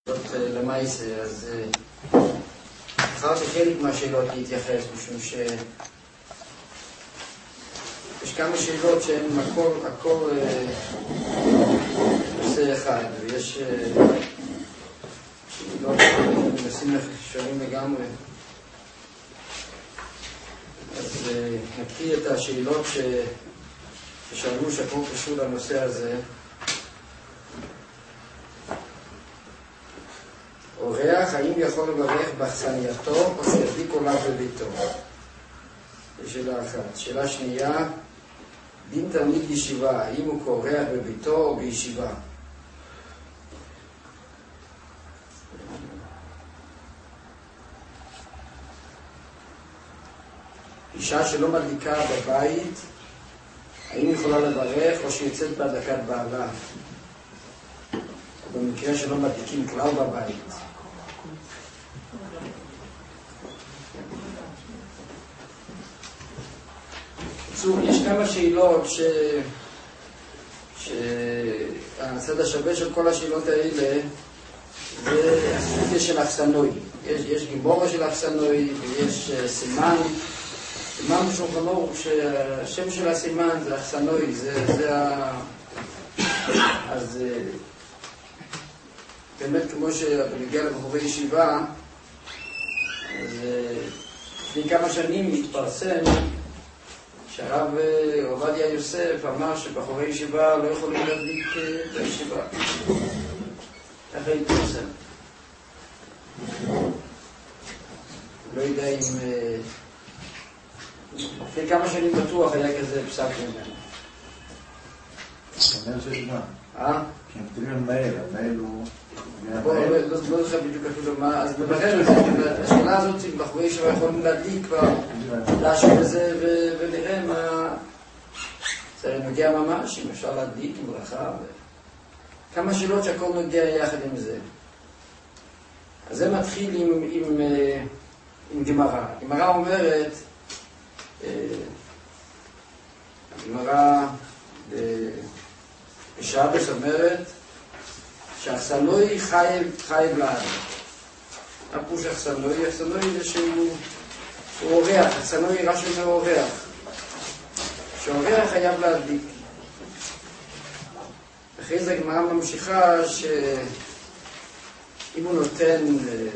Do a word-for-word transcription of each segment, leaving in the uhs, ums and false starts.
למעשה, אז בחרתי חלק מהשאלות להתייחס, משום ש... יש כמה שאלות שהן הכל, הכל נושא אחד, ויש שאלות שנושאים שונים לגמרי. אז נקריא את השאלות ש... ששאלו שהכל קשור לנושא הזה. אורח, האם יכול לברך באכסנייתו או שידליק עליו בביתו? זו שאלה אחת. שאלה שנייה, דין תלמיד ישיבה, האם הוא כאורח בביתו או בישיבה? אישה שלא מדליקה בבית, האם יכולה לברך או שיוצאת בהדלקת בעלה? במקרה שלא מדליקים כלל בבית. יש כמה שאלות ש... שהצד השווה של כל השאלות האלה זה הסוגיה של אכסנוי. יש, יש גיבורה של אכסנוי ויש סימן. סימן בשולחן ערוך שהשם של הסימן זה אכסנוי, זה, זה ה... אז באמת כמו שבנגיע לבחורי ישיבה, אז לפני כמה שנים התפרסם שהרב עובדיה יוסף אמר שבחורי ישיבה לא יכולים להדליק בישיבה. ככה התפרסם. לא יודע אם... לפני כמה שנים בטוח היה כזה פסק ממנו. אומר שיש מה? אה? כי הם תראים למנהל, המנהל הוא... לא זוכר בדיוק אפילו מה, אז נבחר את זה, השאלה הזאת אם בחורי ישיבה יכולים להדליק כבר, להשאיר בזה ונראה מה... זה נוגע ממש, אם אפשר להדליק עם ברכה כמה שאלות שהכל נוגע יחד עם זה. אז זה מתחיל עם גמרא. גמרא אומרת, הגמרא בשבס אומרת שאכסנוי חייב, חייב לאדם. הפוש אכסנוי, אכסנוי זה שהוא אורח, אכסנוי רשום מאורח. שאורח חייב להדליק. אחרי זה הגמרא ממשיכה שאם הוא נותן,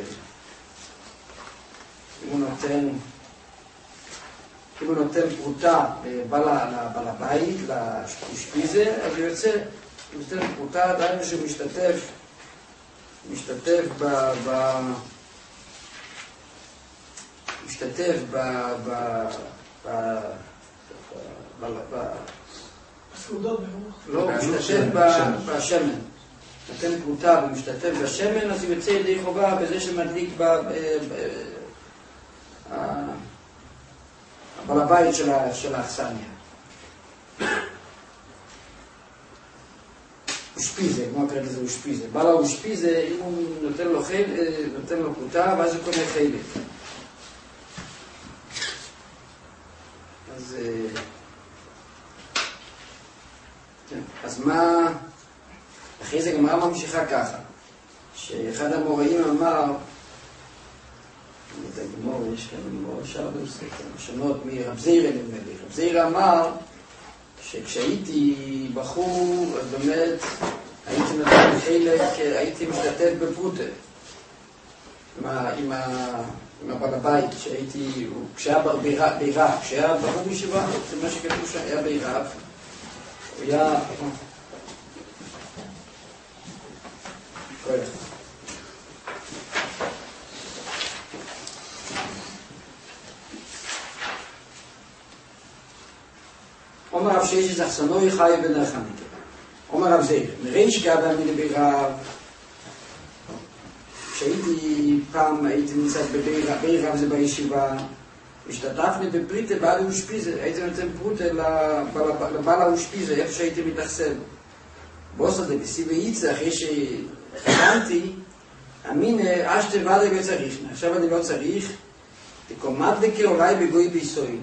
אם הוא נותן, אם הוא נותן פרוטה לבעל הבית, לאשפיזה, אז הוא יוצא, הוא נותן פרוטה, דיינו שהוא משתתף, משתתף ב... ב... משתתף ב... ב... ב... ב... ב... בסעודות ברוך. לא, משתתף בשמן. נותן פרוטה ומשתתף בשמן, אז הוא יוצא ידי חובה בזה שמדליק ב... בעל הבית של האכסניה. אושפיזה, כמו הקראת לזה אושפיזה. בעל האושפיזה, אם הוא נותן לו חיל, נותן לו פרוטה, ואז הוא קונה חילק. אז... אז מה... אחרי זה גמרא ממשיכה ככה, שאחד המוראים אמר, את הגמור, יש כאן גמור, אפשר לעשות שונות מרב זירא נדמה לי. רב זירא אמר שכשהייתי בחור, אז באמת הייתי נותן חלק, הייתי משתתף בפרוטה עם הבעל הבית, כשהייתי, כשהיה בעירק, כשהיה בחור בישיבה, זה מה שכתוב שהיה בעירק, הוא היה... כוח. אומר רב שיש איזה אכסנוי חי בנחמיקה. אומר רב זירא, מריש גבה מן ברב, כשהייתי פעם, הייתי נמצא בברב, ברב זה בישיבה, השתתפני בפריטה בעל האושפיזה, הייתי נותן פרוטה לבעל האושפיזה, איפה שהייתי מתאכסן. בוסר דבסי וייצא, אחרי שחתנתי, אמין, אשתה ועדה לא צריך, עכשיו אני לא צריך, תקומד דקה אולי בגוי ביסוי.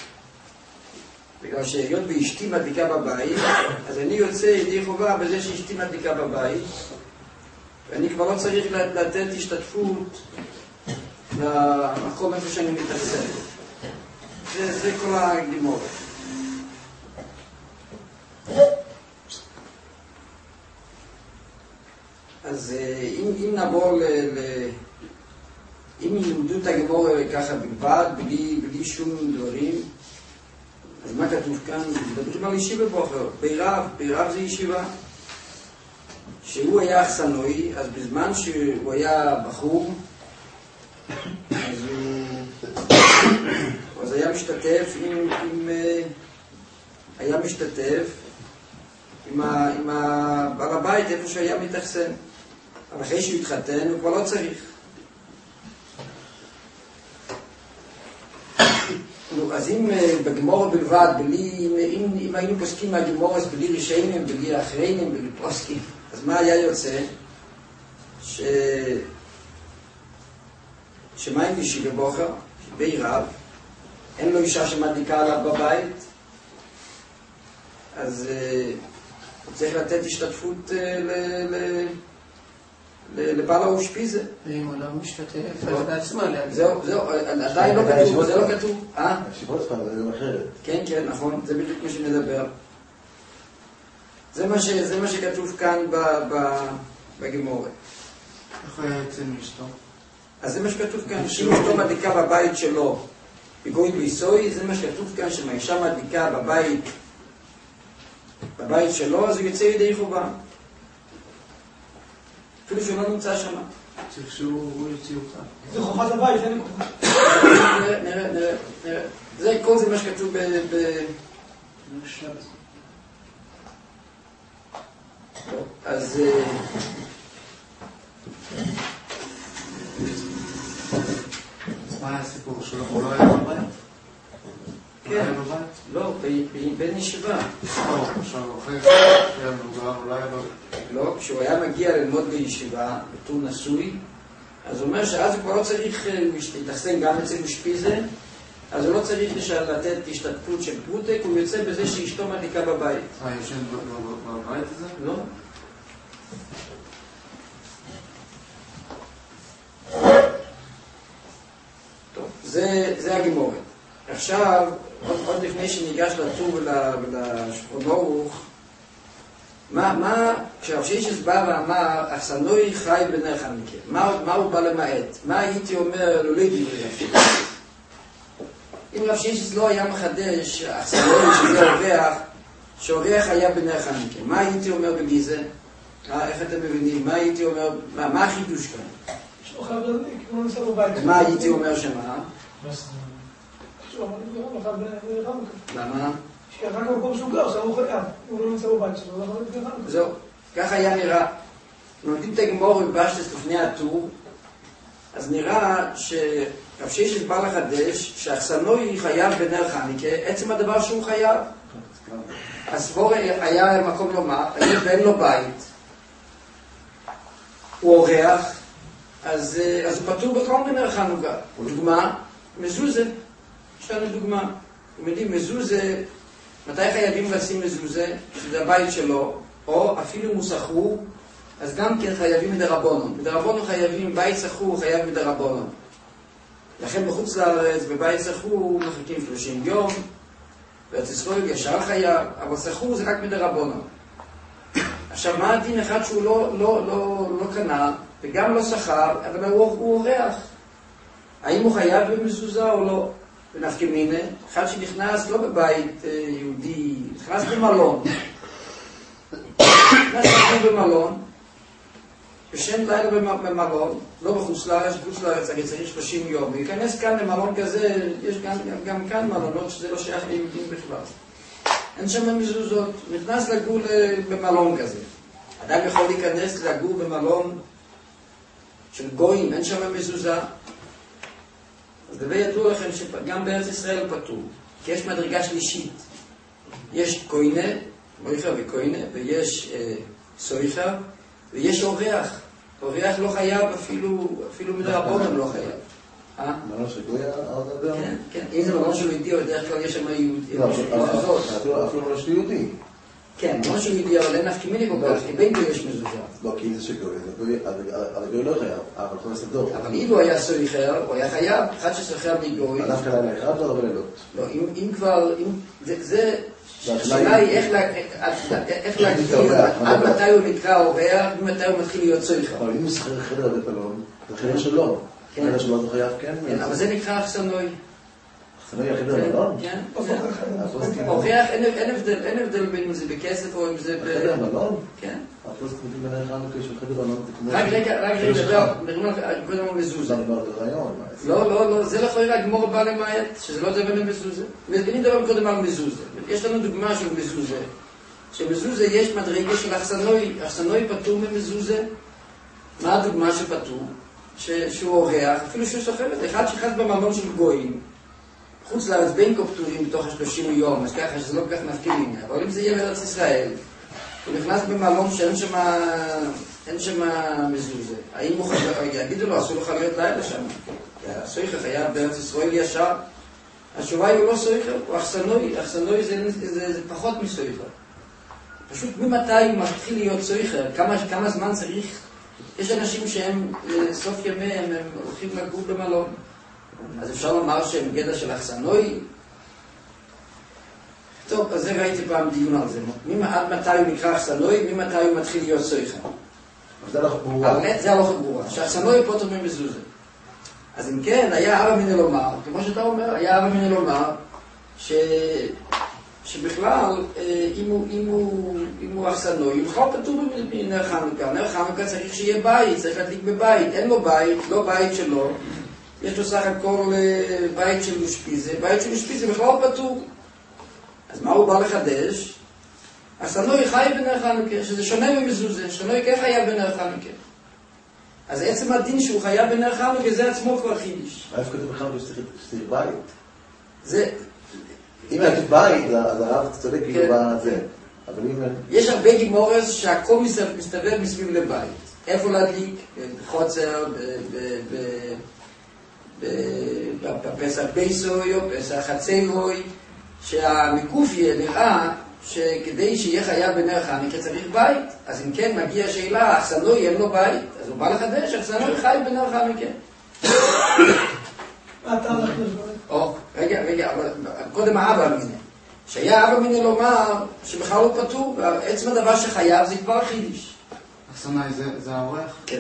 בגלל שהיות באשתי מדליקה בבית, אז אני יוצא ידי חובה בזה שאשתי מדליקה בבית, ואני כבר לא צריך לתת השתתפות למקום איפה שאני מתעסק. זה, זה כל הגימורת. אז אם, אם נעבור ל... ל אם ילמדו את הגימורת ככה בלבד, בלי, בלי שום דברים, אז מה כתוב כאן? מדברים על ישיבה בוחר. בירב, בירב זה ישיבה. שהוא היה אכסנוי, אז בזמן שהוא היה בחור, אז הוא אז היה משתתף עם, עם היה משתתף עם, ה, עם הבעל הבית איפה שהיה מתאכסן. אבל אחרי שהוא התחתן הוא כבר לא צריך. אז אם בגמור בלבד, בלי, אם, אם היינו פוסקים מהגמורס בלי רישיינים, בלי אחריינים, בלי פוסקים, אז מה היה יוצא? ש... שמה עם ישיבה בוחר? בי רב, אין לו אישה שמדליקה עליו בבית, אז הוא צריך לתת השתתפות ל... ל... לבעל האושפיזה. ואם הוא לא משתתף, אז בעצמה להגיד. זהו, זהו, עדיין לא כתוב, זה לא כתוב. אה? הישיבות שלך זה גם אחרת. כן, כן, נכון, זה בדיוק מה שנדבר. זה מה, ש, זה מה שכתוב כאן ב, ב, בגמורת. איך הוא היה יוצא מאשתו? אז זה מה שכתוב כאן, שאם אשתו מדליקה בבית שלו, בגוי ביסוי, זה מה שכתוב כאן, שמאישה מדליקה בבית, בבית שלו, אז הוא יוצא ידי חובה. אפילו שהוא לא נמצא שם. צריך שהוא יוציא אותה. זה חובת הבית, אין לי כוחה. נראה, נראה, נראה, נראה. זה, כל זה מה שכתוב ב... ב... אז... מה הסיפור שלו? הוא לא היה בבית? כן. לא, בין ישיבה. לא, עכשיו אחרי שהיה מבוגר, הוא לא היה בבית. לא, כשהוא היה מגיע ללמוד בישיבה, בתור נשוי, אז הוא אומר שאז הוא כבר לא צריך להתאכסן גם אצל אושפיזה, אז הוא לא צריך לתת השתתפות של פרוטק, הוא יוצא בזה שאשתו מדליקה בבית. אה, יושן בבית הזה? לא. טוב, זה, זה הגימורת. עכשיו, עוד, עוד לפני שניגש לטור ולשולחן ערוך, מה, מה, כשרב שיישס בא ואמר, אכסנוי חי בנר חנוכה, מה, מה הוא בא למעט? מה הייתי אומר לולי דברי רב שיישס? אם רב שיישס לא היה מחדש, אכסנוי שזה אורח, שאורח היה בנר חנוכה, מה הייתי אומר בלי זה? אה, איך אתם מבינים? מה הייתי אומר, מה, מה החידוש כאן? יש לו חייב להדליק, הוא לא נמצא בבית. מה הייתי אומר שמה? שהוא אמר לי, הוא חייב בנר חנוכה. למה? שככה במקום שהוא גר, שהוא חייב, הוא לא נמצא בבית שלו, הוא לא יכול להתגרם. זהו, ככה היה נראה. נותנים את הגמור ובשטס לפני הטור, אז נראה שרב שיישס בא לחדש, שהאכסנוי חייב בנר חנוכה, עצם הדבר שהוא חייב. הסבור היה מקום לומר, היה ואין לו בית, הוא אורח, אז, אז הוא פטור בכל בנר חנוכה. דוגמה, מזוזה. יש לנו דוגמה. אתם יודעים, מזוזה, מתי חייבים לשים מזוזה? שזה הבית שלו, או אפילו מוסחרו, אז גם כן חייבים מדרבנון. מדרבנון חייבים, בית סחור חייב מדרבנון. לכן בחוץ לארץ, בבית סחור מחכים שלושים יום, בארץ ישראל ישר חייב, אבל סחור זה רק מדרבנון. עכשיו, מה הדין אחד שהוא לא, לא, לא, לא קנה, וגם לא שכר, אבל הוא, הוא אורח. האם הוא חייב במזוזה או לא? ונפקא מינה, אחד שנכנס לא בבית יהודי, נכנס במלון. נכנס במלון, ישן לילה במלון, לא בחוץ לארץ, בחוץ לארץ, אני צריך שלושים יום, ויכנס כאן למלון כזה, יש גם, גם כאן מלונות שזה לא שייך ליהודים בכלל. אין שם מזוזות, נכנס לגור במלון כזה. אדם יכול להיכנס לגור במלון של גויים, אין שם מזוזה. אז דבר ידעו לכם שגם בארץ ישראל פטור, כי יש מדרגה שלישית. יש קוינה, מויכה וקוינה, ויש אה, סויכה, ויש אורח. אורח לא חייב, אפילו, אפילו מדרבנן לא חייב. אה? מלון של גויה, עוד אדם? כן, כן. אם זה מלון של יהודי, בדרך כלל יש שם יהודי. לא, אפילו לא של יהודי. כן, לא שהוא ידיע, אבל אין נפקא מינה כל כך, כי בין כה יש מזוזה. לא, כי זה שגוי, אבל גוי לא חייב, אבל יכול לעשות דור. אבל אם הוא היה סוחר, הוא היה חייב, אחד שסוחר מגוי. דווקא לילה אחד לא הרבה לילות. לא, אם כבר, זה, השאלה היא איך להגדיר עד מתי הוא נקרא אורח, ומתי הוא מתחיל להיות סוחר. אבל אם הוא שכר חדר בבית מלון, זה חדר שלו. חדר שלו זה חייב, כן. אבל זה נקרא אכסנוי. אכסנוי החדר מלון? כן. אורח, אין הבדל בין אם זה בכסף או אם זה... חדר מלון? כן. הפוסט מודים בנהר חנוכה של חדר מלון זה כמו... רק רגע, רק רגע, נדבר, נדבר קודם על מזוזה. לא, לא, לא, זה לכאורה הגמור בא למעט, שזה לא דבר מזוזה. ונדבר קודם על מזוזה. יש לנו דוגמה של מזוזה. שמזוזה יש מדרגה של אכסנוי, אכסנוי פטור ממזוזה. מה הדוגמה שפטור? שהוא אורח, אפילו שהוא סוחר את אחד שחד במלון של גויים. חוץ לארץ בין כה פטורים בתוך השלושים יום, אז ככה שזה לא כל כך נפקילים. אבל אם זה יהיה בארץ ישראל, הוא נכנס במלון שאין שם, אין שם מזוזה. האם הוא חייב, יגידו לו, אסור לך להיות לילה שם. כי הסוחר חייב בארץ ישראל ישר. התשובה היא הוא לא סוחר, הוא אכסנוי. אכסנוי זה, זה, זה פחות מסוחר. פשוט ממתי הוא מתחיל להיות סוחר, כמה, כמה זמן צריך. יש אנשים שהם סוף ימיהם, הם הולכים לגור במלון. אז אפשר לומר שהם גדע של אכסנוי. טוב, אז זה ראיתי פעם דיון על זה. עד מתי הוא נקרא אכסנוי, ממתי הוא מתחיל להיות סוחר. זה הלוך ברורה. זה הלוך ברורה. שאכסנוי פה תומם מזוזה. אז אם כן, היה אבא מיני לומר, כמו שאתה אומר, היה אבא מיני לומר, ש... שבכלל, אם הוא, אם הוא, אם הוא אכסנוי, הוא בכלל פטור מנר חנוכה. נר חנוכה צריך שיהיה בית, צריך להדליק בבית. אין לו בית, לא בית שלו. יש לו סך הכל בית של אושפיזה. בית של אושפיזה בכלל פטור. אז מה הוא בא לחדש? אכסנוי חי בנר חנוכה, שזה שונה ממזוזה. אכסנוי כן חייב בנר חנוכה. אז עצם הדין שהוא חייב בנר חנוכה, זה עצמו כבר חידש. איפה כתוב בחנוכה שצריך בית? זה... אם היה בית, אז הרב צודק כאילו בזה. אבל אם... יש הרבה גימורס שהכל מסתובב מסביב לבית. איפה להדליק? בחוצר, בפסח בייסוי או פסח חצרוי, שהמקופיה נראה שכדי שיהיה חייב בנר חנוכה צריך בית. אז אם כן מגיע שאלה, אכסנוי אין לו בית, אז הוא בא לחדש, אכסנוי חי בנר חנוכה. מה אתה הולך לזה? או, רגע, רגע, קודם האבא מיני. שהיה אבא מיני לומר שבכלל הוא פטור, ועצם הדבר שחייב זה כבר חידיש. אכסנאי זה האורח? כן.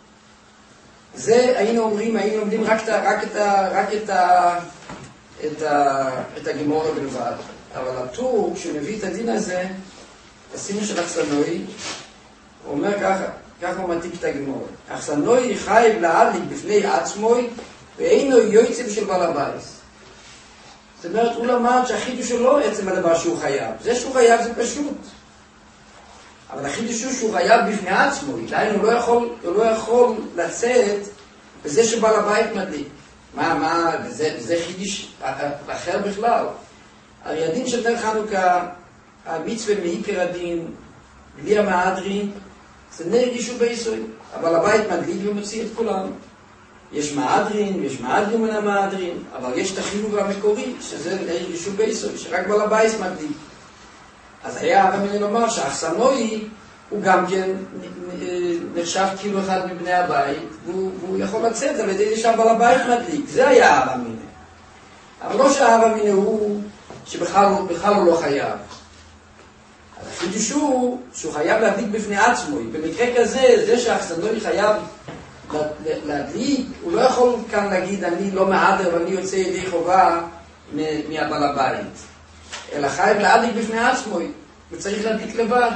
זה היינו אומרים, היינו לומדים רק את ה, רק את ה, רק את ה, את ה, את הגמורה בלבד. אבל הטור, כשהוא מביא את הדין הזה, הסימן של אכסנוי, הוא אומר ככה, ככה הוא מתיק את הגמורה. אכסנוי חייב להדליק בפני עצמוי, ואינו יועצים של בעל הבית. זאת אומרת, הוא למד שהחידוש שלו עצם הדבר שהוא חייב. זה שהוא חייב זה פשוט. אבל החידוש הוא שהוא חייב בפני עצמו. עדיין הוא לא יכול, הוא לא יכול לצאת בזה שבעל הבית מדליק. מה, מה, וזה, וזה חידוש אחר בכלל. הרי הדין של נר חנוכה, המצווה מעיקר הדין, בלי המהדרין, זה נר גישו ביסוי. אבל הבית מדליק ומוציא את כולם. יש מהדרין, יש מהדרין מן המהדרין, אבל יש את החילוב המקורי, שזה נר גישו ביסוי, שרק בעל הבית מדליק. אז היה אבא מיני לומר שהאכסנוי הוא גם כן נחשב כאילו אחד מבני הבית, והוא, והוא יכול לצאת על ידי שבעל הבית מדליק. זה היה אבא מיני. אבל לא שהאבא מיני הוא שבכלל בכלל הוא לא חייב. החידוש הוא שהוא חייב להדליק בפני עצמו. במקרה כזה, זה שהאכסנוי חייב להדליק, הוא לא יכול כאן להגיד אני לא מעדר ואני יוצא ידי חובה מהבעל הבית. אלא חייב להדליק בפני עצמו, וצריך להדליק לבד.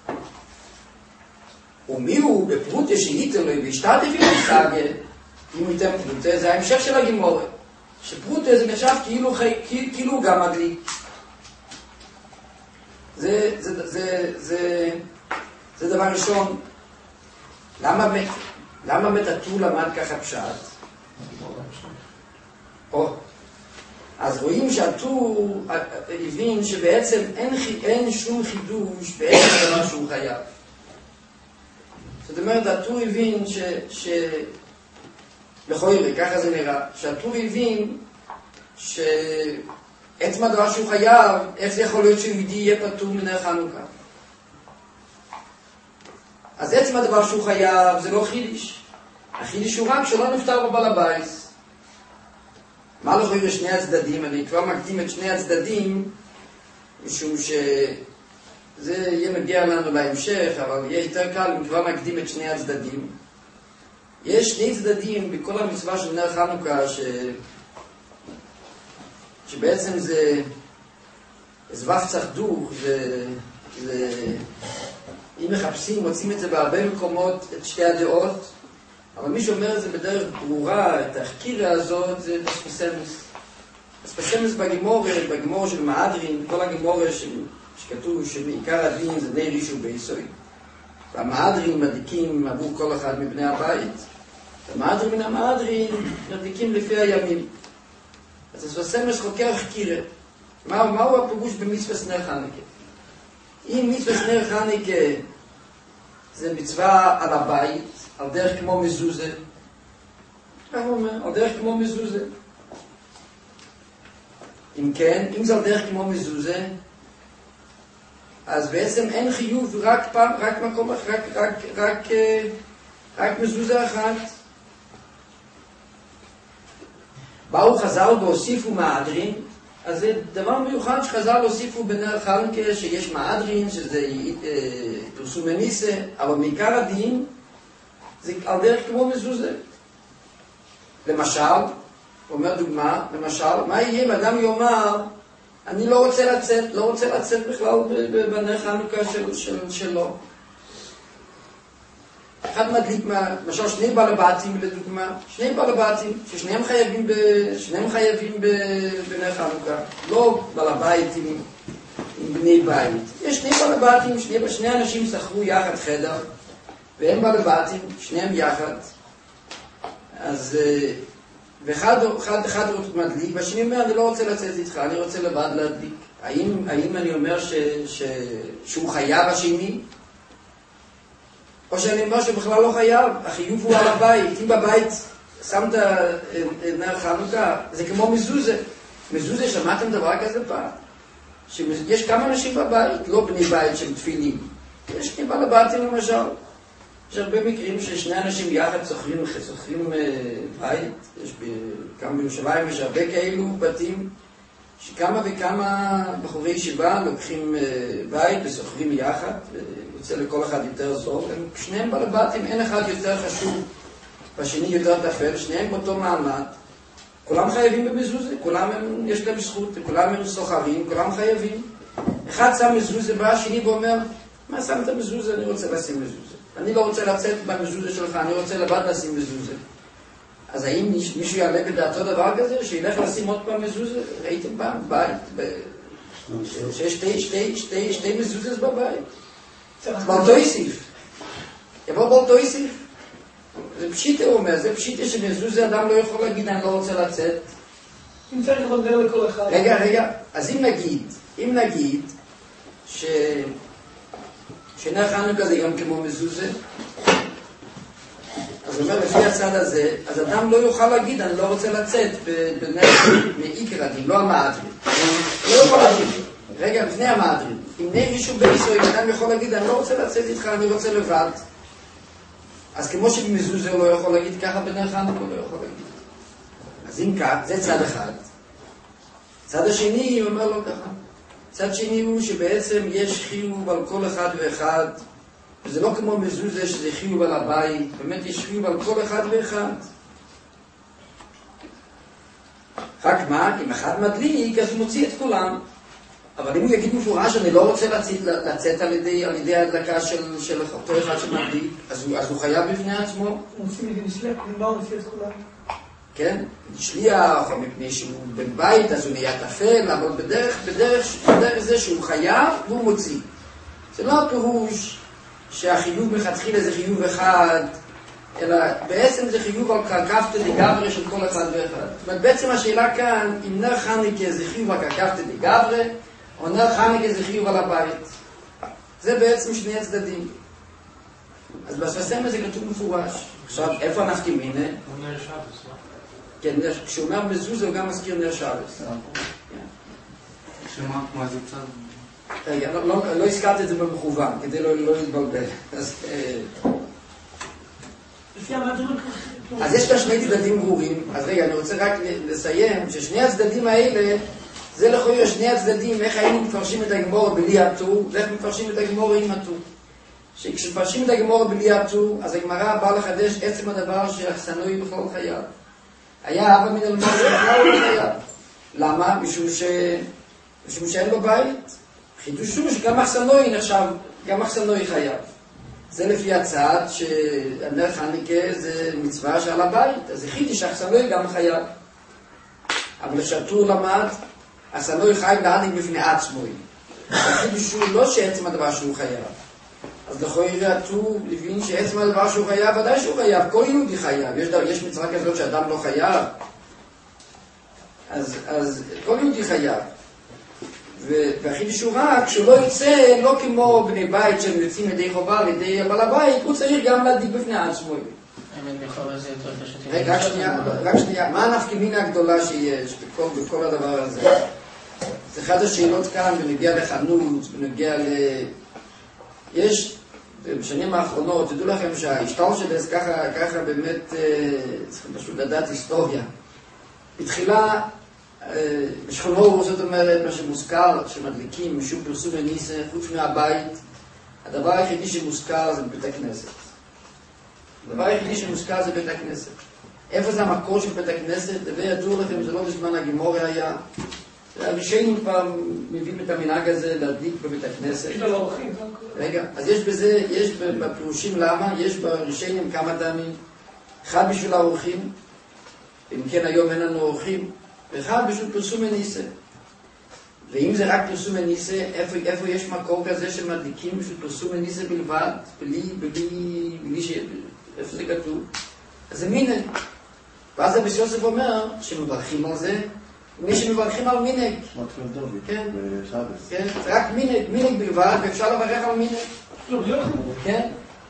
ומי הוא בפרוטה שהיתר לו והשתתף עם הסגה, אם הוא ייתן פרוטה, זה ההמשך של הגימורה. שפרוטה זה נחשב כאילו, כאילו גם מדליק. זה, זה, זה, זה, זה דבר ראשון. למה מת, למה מתתו למד ככה פשט? או, אז רואים שהטור הבין שבעצם אין, אין שום חידוש בעצם דבר שהוא חייב. זאת אומרת, הטור הבין ש... ש... לכוירי, ככה זה נראה, שהטור הבין שעצם הדבר שהוא חייב, איך זה יכול להיות שהוא יהיה פטור מנר חנוכה? אז עצם הדבר שהוא חייב זה לא חידיש. החידיש הוא רק שלא נפטר בבעל הבית. מה לא חייב לשני הצדדים? אני כבר מקדים את שני הצדדים, משום שזה יהיה מגיע לנו להמשך, אבל יהיה יותר קל אם כבר מקדים את שני הצדדים. יש שני צדדים בכל המצווה של נר חנוכה, ש... שבעצם זה זבח צחדוך, זה... זה... אם מחפשים, מוצאים את זה בהרבה מקומות, את שתי הדעות, אבל מי שאומר את זה בדרך ברורה, את החקירה הזאת, זה אספסמס. אספסמס בגימור, בגימור של מהדרין, כל הגימור שכתוב שבעיקר הדין זה די רישו ביסוי. והמהדרין מדליקים עבור כל אחד מבני הבית. המהדרין מן המהדרין מדליקים לפי הימים. אז אספסמס חוקר חקירה. מה, מהו הפירוש במצוות נר חנוכה? אם מצוות נר חנוכה זה מצווה על הבית, על דרך כמו מזוזה, כך הוא אומר, על דרך כמו מזוזה. אם כן, אם זה על דרך כמו מזוזה, אז בעצם אין חיוב רק פעם, רק מקום, רק, רק, רק, רק, רק מזוזה אחת. באו חז"ל והוסיפו מהדרין, אז זה דבר מיוחד שחז"ל הוסיפו בנר חנוכה, שיש מהדרין, שזה פרסום מניסה, אבל מעיקר הדין זה על דרך כמו מזוזה. למשל, אומר דוגמה, למשל, מה יהיה אם אדם יאמר, אני לא רוצה לצאת, לא רוצה לצאת בכלל בנר חנוכה של, של, שלו. אחד מדליק, למשל שני בעל בתים לדוגמה, שני בעל בתים, ששניהם חייבים, ב, שניהם חייבים ב, בנר חנוכה, לא בעל בית עם, עם בני בית. יש שני בעל בתים, שני, שני אנשים שכרו יחד חדר, והם בעל בתים, שניהם יחד. אז, ואחד אחד, אחד מדליק, והשני אומר, אני לא רוצה לצאת איתך, אני רוצה לבד להדליק. האם, האם אני אומר ש, ש, שהוא חייב השני? או שאני אומר שבכלל לא חייב, החיוב הוא על הבית. אם בבית שמת נר חנוכה, זה כמו מזוזה. מזוזה, שמעתם דבר כזה פעם? שיש כמה אנשים בבית, לא בני בית שהם תפילים. יש שני בעל בתים למשל. יש הרבה מקרים ששני אנשים יחד שוכרים, שוכרים בית. יש כמה בירושלים, יש הרבה כאלו בתים, שכמה וכמה בחורי ישיבה לוקחים בית ושוכרים יחד, ויוצא לכל אחד יותר זול. הם שניהם בעל בתים, אין אחד יותר חשוב והשני יותר תפל, שניהם באותו מעמד. כולם חייבים במזוזה, כולם הם, יש להם זכות, כולם הם סוחרים, כולם חייבים. אחד שם מזוזה, בא השני ואומר, מה שמת מזוזה? אני רוצה לשים מזוזה. אני לא רוצה לצאת במזוזה שלך, אני רוצה לבד לשים מזוזה. אז האם מישהו יעלה בדעתו דבר כזה, שילך לשים עוד פעם מזוזה? ראיתם פעם בית, שיש שתי, שתי, שתי, שתי מזוזes בבית? באותו יסיף. יבוא באותו יסיף. זה פשיטה, הוא אומר, זה פשיטה שמזוזה אדם לא יכול להגיד, אני לא רוצה לצאת. אם צריך לדבר לכל אחד. רגע, רגע, אז אם נגיד, אם נגיד, ש... שנר חנוכה זה גם כמו מזוזה, אז הוא אומר, לפי הצד הזה, אז אדם לא יוכל להגיד, אני לא רוצה לצאת בנר מעיקר הדין, לא המהדרין. לא יכול להגיד. רגע, לפני המהדרין. אם נר מישהו ביסוי, אדם יכול להגיד, אני לא רוצה לצאת איתך, אני רוצה לבד. אז כמו שבמזוזה הוא לא יכול להגיד, ככה בנר חנוכה הוא לא יכול להגיד. אז אם כך, זה צד אחד. צד השני, הוא אומר לו ככה. צד שני הוא שבעצם יש חיוב על כל אחד ואחד, וזה לא כמו מזוזה שזה חיוב על הבית, באמת יש חיוב על כל אחד ואחד. רק מה, אם אחד מדליק, אז הוא מוציא את כולם. אבל אם הוא יגיד מפורש, אני לא רוצה לצאת, לצאת על ידי, על ידי ההדלקה של, של אותו אחד שמדליק, אז הוא, אז הוא חייב בפני עצמו. הוא מוציא מגן שליח, מה הוא מוציא את כולם? כן, שליח, או מפני שהוא בן בית, אז הוא נהיה תפל, אבל בדרך, בדרך, בדרך זה שהוא חייב, והוא מוציא. זה לא הפירוש שהחיוב מתחיל איזה חיוב אחד, אלא בעצם זה חיוב על קרקפתא דגברא של כל אחד ואחד. זאת אומרת, בעצם השאלה כאן, אם נר חנוכה זה חיוב על קרקפתא דגברא, או נר חנוכה זה חיוב על הבית. זה בעצם שני הצדדים. אז בספסמא זה כתוב מפורש. עכשיו, איפה אנחנו כמינה? הוא נר שבס, לא? כן, כשהוא אומר מזוזה הוא גם מזכיר נר שבס. שמה, מה זה צד? רגע, לא הזכרתי את זה במכוון, כדי לא להתבלבל. אז יש כאן שני צדדים ברורים, אז רגע, אני רוצה רק לסיים, ששני הצדדים האלה, זה לכאורה שני הצדדים, איך היינו מפרשים את הגמור בלי הטור, ואיך מפרשים את הגמור עם הטור. שכשמפרשים את הגמור בלי הטור, אז הגמרא באה לחדש עצם הדבר שהסנוי בכלל חייב. היה אבא מן אלמוג בכלל לא חייב. למה? משום ש... משום שאין לו בית. חידוש הוא שגם מחסנוי נחשב, גם מחסנוי חייב. זה לפי הצד שהנר חנוכה זה מצווה שעל הבית, אז החיתי שהחסנוי גם חייב. אבל כשהטור למד, החסנוי חייב להעניק בפני עצמו. החידוש הוא לא שעצם הדבר שהוא חייב. אז לכוי הטור לבין שעצם הדבר שהוא חייב, ודאי שהוא חייב, כל יהודי חייב. יש, יש מצווה כזאת שאדם לא חייב. אז, אז כל יהודי חייב. והחידוש הוא רק שהוא לא יצא, לא כמו בני בית שהם יוצאים ידי חובה על ידי הבעל הבית, הוא צריך גם להדליק בפני עצמו. רק שנייה, רק שנייה, מה הנפקא מינה הגדולה שיש בכל, בכל הדבר הזה? זה אחד השאלות כאן בנוגע לחנות, בנוגע ל... יש, בשנים האחרונות, תדעו לכם שההשתל שלס ככה, ככה באמת, צריכים פשוט לדעת היסטוריה. בתחילה, בשכונו, זאת אומרת, מה שמוזכר, שמדליקים משום פרסום הניסה, חוץ מהבית, הדבר היחידי שמוזכר זה בבית הכנסת. הדבר היחידי שמוזכר זה בית הכנסת. איפה זה המקור של בית הכנסת? וידעו לכם, זה לא בזמן הגמור היה. הראשונים פעם מביאים את המנהג הזה להדליק בבית הכנסת. רגע, אז יש בזה, יש בפירושים למה, יש בראשונים כמה טעמים. אחד בשביל האורחים, אם כן היום אין לנו אורחים, ואחד בשביל פרסום הניסה. ואם זה רק פרסום הניסה, איפה, איפה יש מקור כזה שמדליקים בשביל פרסום הניסה בלבד, בלי, בלי, בלי ש... איפה זה כתוב? אז זה מינג. ואז אביס יוסף אומר שמברכים על זה, מי שמברכים על מינג. מתחיל דוד, כן. בשבס. כן, זה רק מינג, מינג בלבד, ואפשר לברך על מינג. כן.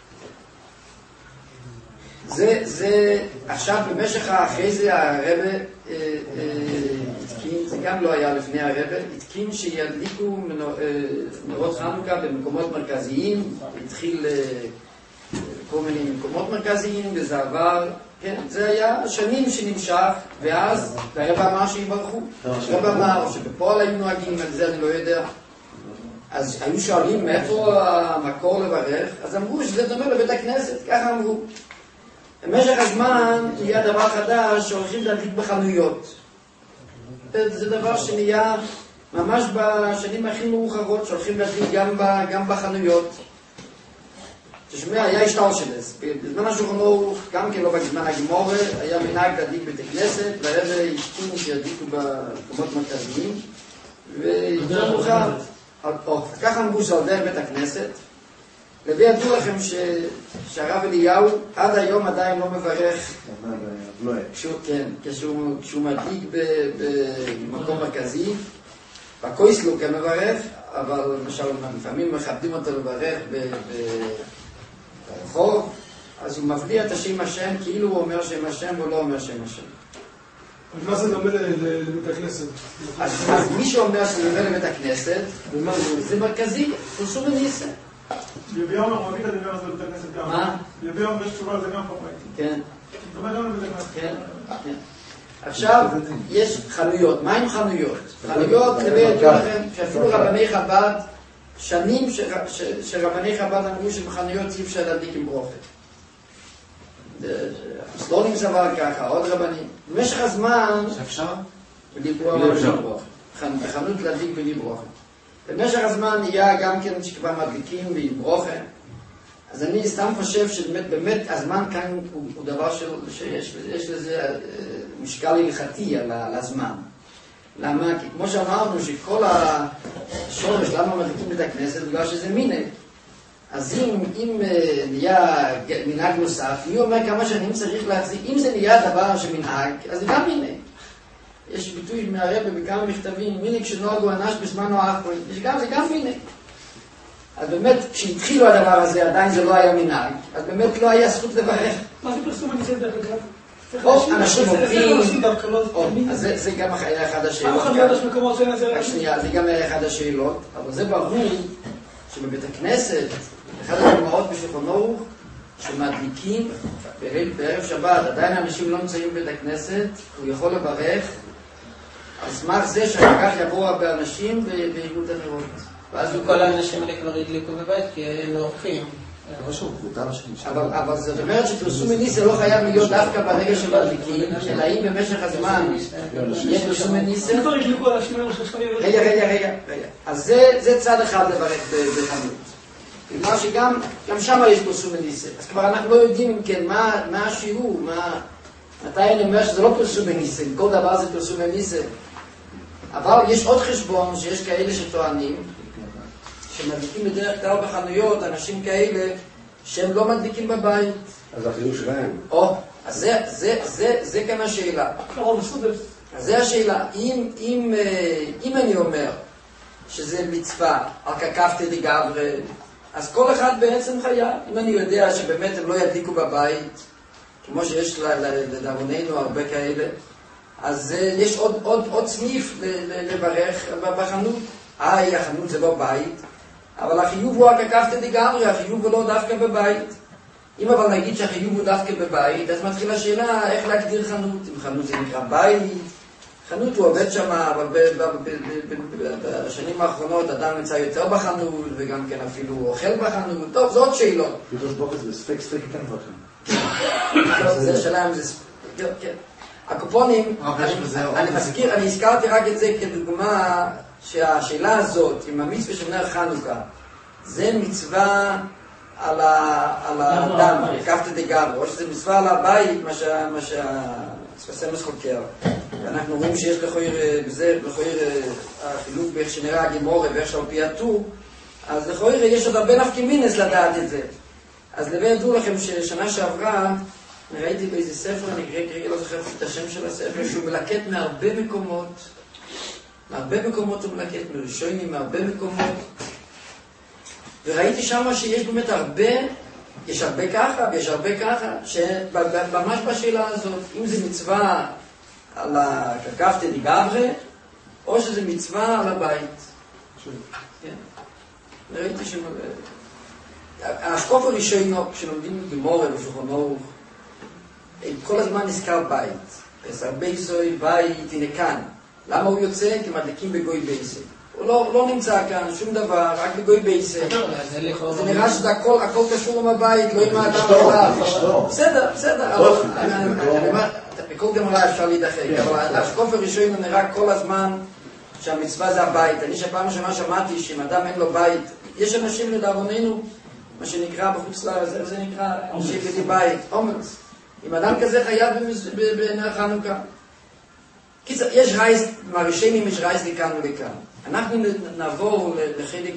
זה, זה, עכשיו במשך אחרי זה הרבה התקין, זה גם לא היה לפני הרבה, התקין שידליקו נרות חנוכה במקומות מרכזיים, התחיל כל מיני מקומות מרכזיים, וזה עבר, כן, זה היה שנים שנמשך, ואז הרבה אמר שיברכו, הרבה אמר שבפועל היו נוהגים, על זה אני לא יודע, אז היו שואלים מאיפה המקור לברך, אז אמרו שזה דומה לבית הכנסת, ככה אמרו. במשך הזמן יהיה דבר חדש שהולכים להדליק בחנויות. זה דבר שנהיה ממש בשנים הכי מאוחרות שהולכים להדליק גם, גם בחנויות. תשמע, היה השתל שלס. בזמן השולחן ערוך, גם כן לא בזמן הגמור, היה מנהג להדליק בית הכנסת, והרבה השתינו שידליקו במקומות מרכזיים. ויותר מאוחר, ככה אמרו שעל דרך בית הכנסת. וידעו לכם שהרב אליהו עד היום עדיין לא מברך כשהוא, כן, כשהוא, כשהוא מדליק במקום מרכזי, בקויסלו כמברך, אבל למשל לפעמים מכבדים אותו לברך ברחוב, אז הוא מבליע את השם השם כאילו הוא אומר שם השם והוא לא אומר שם השם. אז מה זה דומה לבית הכנסת? אז מי שאומר שזה דומה לבית הכנסת, זה מרכזי, פרסום הניסה. ביום הרביעית הדבר הזה בבית הכנסת גם. מה? ביום יש תשובה לזה גם פעם. כן. דומה גם לבית הכנסת. כן, כן. עכשיו, יש חנויות. מה עם חנויות? חנויות, כדי ידעו לכם, שאפילו רבני חב"ד, שנים שרבני חב"ד אמרו שבחנויות אי אפשר להדליק עם ברוכת. הסלונים סבר ככה, עוד רבנים. במשך הזמן... שאפשר? בלי ברוכת. בחנות להדליק בלי ברוכת. במשך הזמן נהיה גם כן שכבר מדליקים ועם ברוכת. אז אני סתם חושב שבאמת, באמת, הזמן כאן הוא, הוא דבר של, שיש, יש לזה משקל הלכתי על, על הזמן. למה? כי כמו שאמרנו שכל השורש, למה מדליקים בית הכנסת? בגלל שזה מינג. אז אם, אם נהיה מנהג נוסף, מי אומר כמה שנים צריך להחזיק? אם זה נהיה דבר שמנהג, אז זה גם מינג. יש ביטוי מהרבא בכמה מכתבים, מינג שנוהגו אנש בזמן האחרון, זה גם מינג. אז באמת, כשהתחילו הדבר הזה, עדיין זה לא היה מנהג, אז באמת לא היה זכות לברך. מה זה פרסום הניסה דרך אגב? או אנשים אומרים, אז זה גם היה אחד פעם השאלות, אחת לא יש מקומות שאין לזה רק שנייה, זה גם היה אחד השאלות, אבל זה ברור שבבית הכנסת, אחד הדוגמאות בשולחן ערוך, שמדליקים בערב שבת, עדיין אנשים לא נמצאים בבית הכנסת, הוא יכול לברך על סמך זה שאחר כך יבואו הרבה אנשים ויגלו את הנרות. ואז כל האנשים האלה כבר הדליקו בבית, כי הם אורחים. אבל זאת אומרת שפרסום מניסה לא חייב להיות דווקא ברגע שמדליקים, אלא אם במשך הזמן יש פרסום מניסה. כבר הדליקו על השמיים רגע, רגע, רגע, רגע. אז זה צד אחד לברך בחנות. כלומר שגם שם יש פרסום מניסה. אז כבר אנחנו לא יודעים אם כן מה השיעור, מתי אני אומר שזה לא פרסום מניסה, כל דבר זה פרסום מניסה. אבל יש עוד חשבון שיש כאלה שטוענים, שמדליקים בדרך כלל בחנויות, אנשים כאלה שהם לא מדליקים בבית. אז החיוב שלהם. או, אז זה, זה, זה, זה כאן השאלה. אז זה השאלה. אם, אם, אם אני אומר שזה מצווה, על כקפתי דגברי, אז כל אחד בעצם חייב. אם אני יודע שבאמת הם לא ידליקו בבית, כמו שיש לדאבוננו הרבה כאלה, אז יש עוד, עוד, עוד סניף לברך בחנות. איי, החנות זה לא בית, אבל החיוב הוא הכקפתי דגברי, החיוב הוא לא דווקא בבית. אם אבל נגיד שהחיוב הוא דווקא בבית, אז מתחילה השאלה איך להגדיר חנות. אם חנות זה נקרא בית, חנות הוא עובד שם, אבל בשנים האחרונות אדם נמצא יותר בחנות, וגם כן אפילו אוכל בחנות. טוב, זאת שאלות. פירוש בוקס זה ספק ספק איתן כבר. זה שאלה אם זה ספק, כן. הקופונים, אני מזכיר, אני הזכרתי רק את זה כדוגמה שהשאלה הזאת, עם המצווה של נר חנוכה, זה מצווה על האדם, כקפתי דגברי, או שזה מצווה על הבית, מה שהספסמס חוקר. ואנחנו רואים שיש לכויר בזה, לכויר החילוק באיך שנראה הגמורה ואיך שעל פי הטור, אז לכויר יש עוד הרבה נפקי מינס לדעת את זה. אז לבא ידעו לכם ששנה שעברה, ראיתי באיזה ספר, אני קראי, לא זוכר את השם של הספר, שהוא מלקט מהרבה מקומות, מהרבה מקומות הוא מלקט, מראשונים, מהרבה מקומות, וראיתי שם שיש באמת הרבה, יש הרבה ככה ויש הרבה ככה, שממש בשאלה הזאת, אם זה מצווה על הכקפתי דגברי, או שזה מצווה על הבית. כן. ראיתי ש... השקוף הראשון, כשלומדים גמורה ושולחן ערוך, כל הזמן נזכר בית. אז הרבה יסוי בית, הנה כאן. למה הוא יוצא? כי מדליקים בגוי בייסי. הוא לא, לא נמצא כאן, שום דבר, רק בגוי בייסי. זה נראה שזה הכל, הכל קשור עם הבית, לא עם האדם עליו. בסדר, בסדר. אני אומר, בכל גמרא אפשר להידחק, אבל השקוף הראשון נראה כל הזמן שהמצווה זה הבית. אני שפעם ראשונה שמעתי שאם אדם אין לו בית, יש אנשים לדאבוננו, מה שנקרא בחוץ לארץ, זה נקרא אנשי בלי בית, אומץ. אם אדם כזה חייב בנר חנוכה. קיצר, יש רייס, מהראשונים יש רייס לכאן ולכאן. אנחנו נעבור לחלק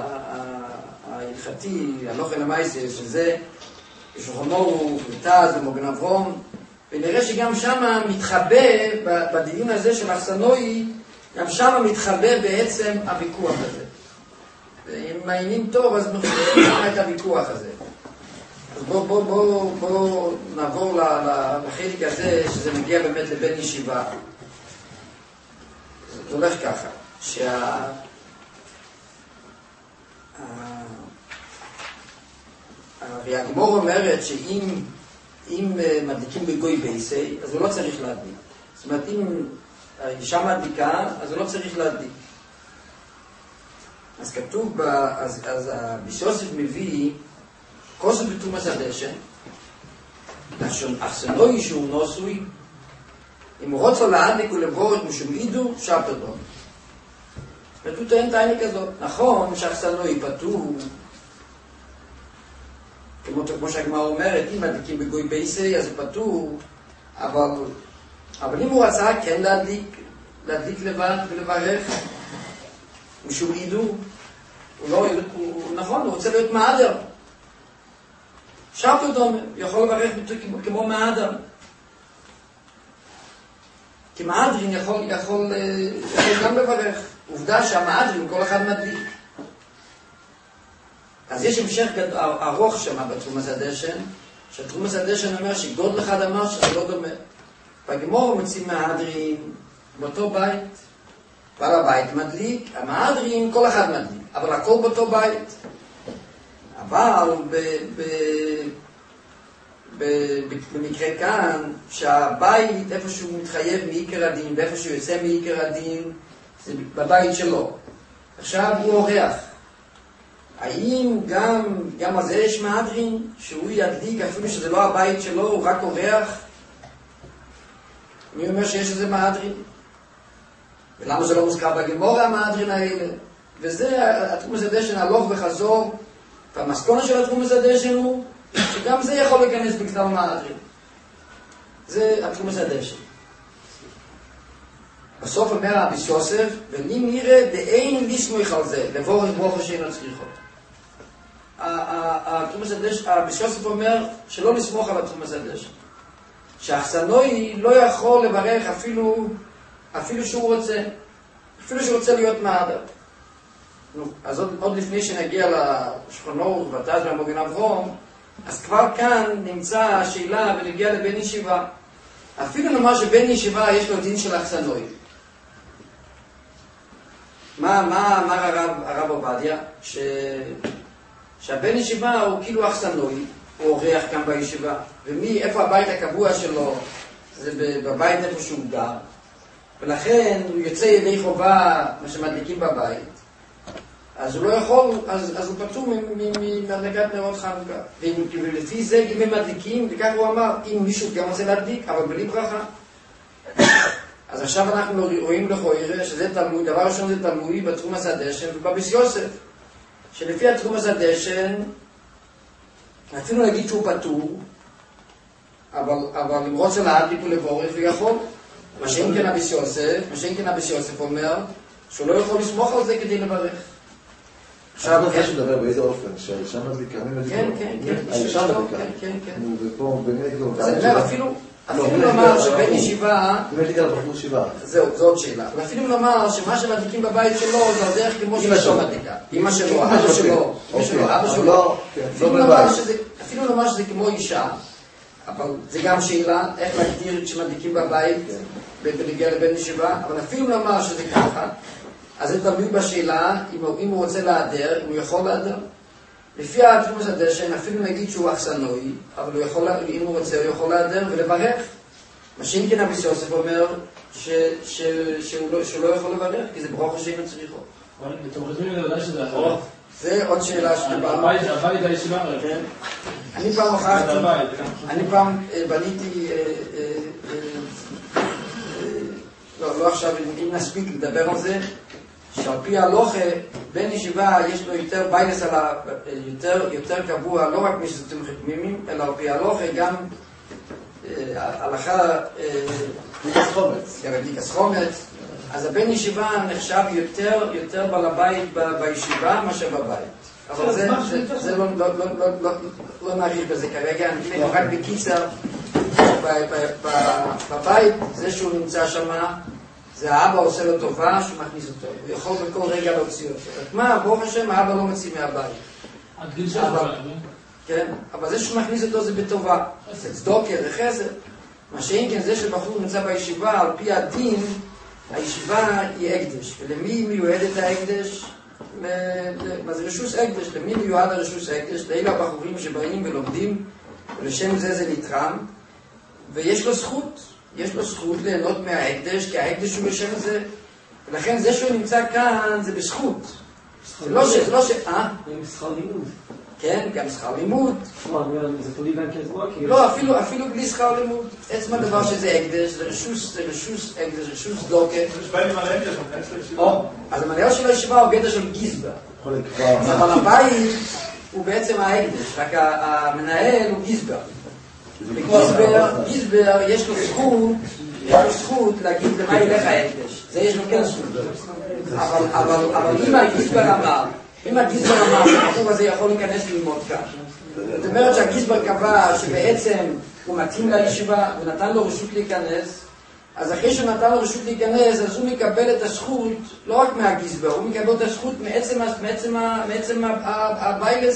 ההלכתי, הלוכל המייסה, שזה שולחן ערוך, ותז ומגן אברום, ונראה שגם שם מתחבא, בדיון הזה של אכסנאי, גם שם מתחבא בעצם הוויכוח הזה. ואם מעיינים טוב, אז מחזירים שם את הוויכוח הזה. אז בואו בוא, בוא, בוא נעבור לחלק הזה, שזה מגיע באמת לבן ישיבה. זה הולך ככה, שה... הרי הגמור אומרת שאם אם מדליקים בגוי בייסי, אז הוא לא צריך להדליק. זאת אומרת, אם האישה מדליקה, אז הוא לא צריך להדליק. אז כתוב, בה, אז, אז הביסוסף מביא כוסף בתומס הדשן, אכסנאי שהוא נוסוי, אם הוא רוצה להדליק ולבורת משום עידו, שבתדון. זאת הוא טוען טענה כזאת. נכון שאכסנאי פטור, כמו, כמו שהגמרא אומרת, אם מדליקים בגוי בייסי, אז זה פטור, אבל, אבל אם הוא רצה כן להדליק, להדליק לבד ולברך, משום עידו, הוא לא, הוא, נכון, הוא רוצה להיות מעדר. שבתו דומה, יכול לברך כמו, כמו מעדר. כי מעדרין יכול, יכול, יכול גם לברך. עובדה שהמעדרין כל אחד מדליק. אז יש המשך ארוך שם בתחום הזה דשן, שהתרומס הדשן אומר שגודל אחד אמר שזה לא דומה. בגמור מוצאים מהדרין באותו בית, בעל הבית מדליק, המהדרין כל אחד מדליק, אבל הכל באותו בית. אבל ב, ב, ב, ב, במקרה כאן, שהבית איפה שהוא מתחייב מעיקר הדין ואיפה שהוא יוצא מעיקר הדין, זה בבית שלו. עכשיו הוא אורח. האם גם, גם על זה יש מהדרין, שהוא ידליק אפילו שזה לא הבית שלו, הוא רק אורח? אני אומר שיש איזה מהדרין. ולמה זה לא מוזכר בגמור המהדרין האלה? וזה התרומס הדשן הלוך וחזור, והמסקונה של התרומס הדשן הוא שגם זה יכול להיכנס בכתב המהדרין. זה התרומס הדשן. בסוף אומר אביס יוסף, ולי נראה דאין לסמוך על זה, לבורך ברוך שאינו צריכות. אביס יוסף אומר שלא לסמוך על התרומס הדשן. שהאחסנוי לא יכול לברך אפילו, אפילו שהוא רוצה, אפילו שהוא רוצה להיות מהדר. אז עוד, עוד לפני שנגיע לשכונות ותז והמוגן אברום, אז כבר כאן נמצא השאלה ונגיע לבן ישיבה. אפילו נאמר שבן ישיבה יש לו דין של אכסנוי. מה, מה אמר הרב, הרב עובדיה? ש... שהבן ישיבה הוא כאילו אכסנוי, הוא אורח כאן בישיבה. ומי, איפה הבית הקבוע שלו? זה בבית איפה שהוא גר. ולכן הוא יוצא ידי חובה, מה שמדליקים בבית. אז הוא לא יכול, אז, אז הוא פטור מהדלקת נרות חנוכה. ולפי זה, אם הם מדליקים, וכך הוא אמר, אם מישהו גם רוצה להדליק, אבל בלי ברכה. אז עכשיו אנחנו רואים לכאורה שזה תלמוד, דבר ראשון זה תלמודי בתרומס הדשן ובאביס יוסף. שלפי התרומס הדשן, אפילו נגיד שהוא פטור, אבל, אבל אם רוצה להדליק ולבורך, הוא יכול. מה שאין כן אביס יוסף, מה שאין כן אביס יוסף אומר, שהוא לא יכול לסמוך על זה כדי לברך. עכשיו אני רוצה לדבר באיזה אופן, שהאישה מדליקה, אני מדליקה. כן, כן, כן. האישה מדליקה. כן, כן. ופה בני כאילו... אז אני אומר, אפילו, אפילו לומר שבן ישיבה... היא מדליקה לבחור ישיבה. זהו, זו עוד שאלה. ואפילו לומר שמה שמדליקים בבית שלו, זה הדרך כמו שאישה מדליקה. אמא שלו, אבא שלו, אמא שלו, אבא שלו. אפילו לומר שזה כמו אישה, אבל זה גם שאלה, איך להגדיר שמדליקים בבית, בנגיע לבן ישיבה, אבל אפילו לומר שזה ככה, אז זה תלוי בשאלה, אם הוא, אם הוא רוצה להדר, אם הוא יכול להדר. לפי התרומס הדשן, אפילו נגיד שהוא אכסנוי, אבל הוא יכול, אם הוא רוצה, הוא יכול להדר ולברך. מה שאם כן אביס יוסף אומר ש, ש, שהוא, לא, שהוא לא יכול לברך, כי זה ברוך שאינו צריכו. אבל אתם חושבים לדעת שזה אחרת. זה עוד שאלה שדיברנו. הבית הישיבה הרי. כן. אני פעם הוכחתי, אני פעם בניתי, לא, לא עכשיו, אם נספיק לדבר על זה, שעל פי ההלוכה, בן ישיבה יש לו יותר ביילס על ה... יותר, יותר קבוע, לא רק מי שזאתם חתמימים, אלא על פי ההלוכה גם הלכה... בדיקס חומץ. כן, בדיקס חומץ. אז הבן ישיבה נחשב יותר, יותר בעל הבית בישיבה מאשר בבית. אבל זה, זה, זה לא, לא, לא, לא, לא, לא נעריך בזה כרגע, אני רק בקיצר, בבית, זה שהוא נמצא שם, זה האבא עושה לו טובה שהוא מכניס אותו. הוא יכול בכל רגע להוציא אותו. רק מה, ברוך השם, האבא לא מוציא מהבית. עד גיל שלוש. כן, אבל זה שהוא מכניס אותו זה בטובה. זה צדוקה, זה חסד. מה שאין כן, זה שבחור נמצא בישיבה, על פי הדין, הישיבה היא הקדש. ולמי מיועדת ההקדש? מה זה רשוס הקדש? למי מיועד הרשוס הקדש? לאלה הבחורים שבאים ולומדים, ולשם זה זה נתרם. ויש לו זכות. יש לו זכות ליהנות מההקדש, כי ההקדש הוא לשם זה. ולכן זה שהוא נמצא כאן זה בזכות. זה לא ש... זה לא ש... אה? עם שכר לימוד. כן, גם שכר לימוד. זה תולי גם כזבוע? לא, אפילו, אפילו בלי שכר לימוד. עצם הדבר שזה הקדש, זה רשוס, זה רשוס הקדש, רשוס דוקה. יש באים עם הלקדש, מכנס לישיבה. אז המנהל של הישיבה הוא גדר של גיזבה. אבל הבית הוא בעצם ההקדש, רק המנהל הוא גיזבר. בגיזבר, גיזבר יש לו זכות, יש לו זכות להגיד למה ילך ההקדש. זה יש לו כן זכות. אבל אם הגיזבר אמר, אם הגיזבר אמר שהבחור הזה יכול להיכנס ללמוד כאן, זאת אומרת שהגיזבר קבע שבעצם הוא מתאים לישיבה ונתן לו רשות להיכנס, אז אחרי שהוא נתן לו רשות להיכנס, אז הוא מקבל את הזכות, לא רק מהגיזבר, הוא מקבל את הזכות מעצם, מעצם, מעצם הביילס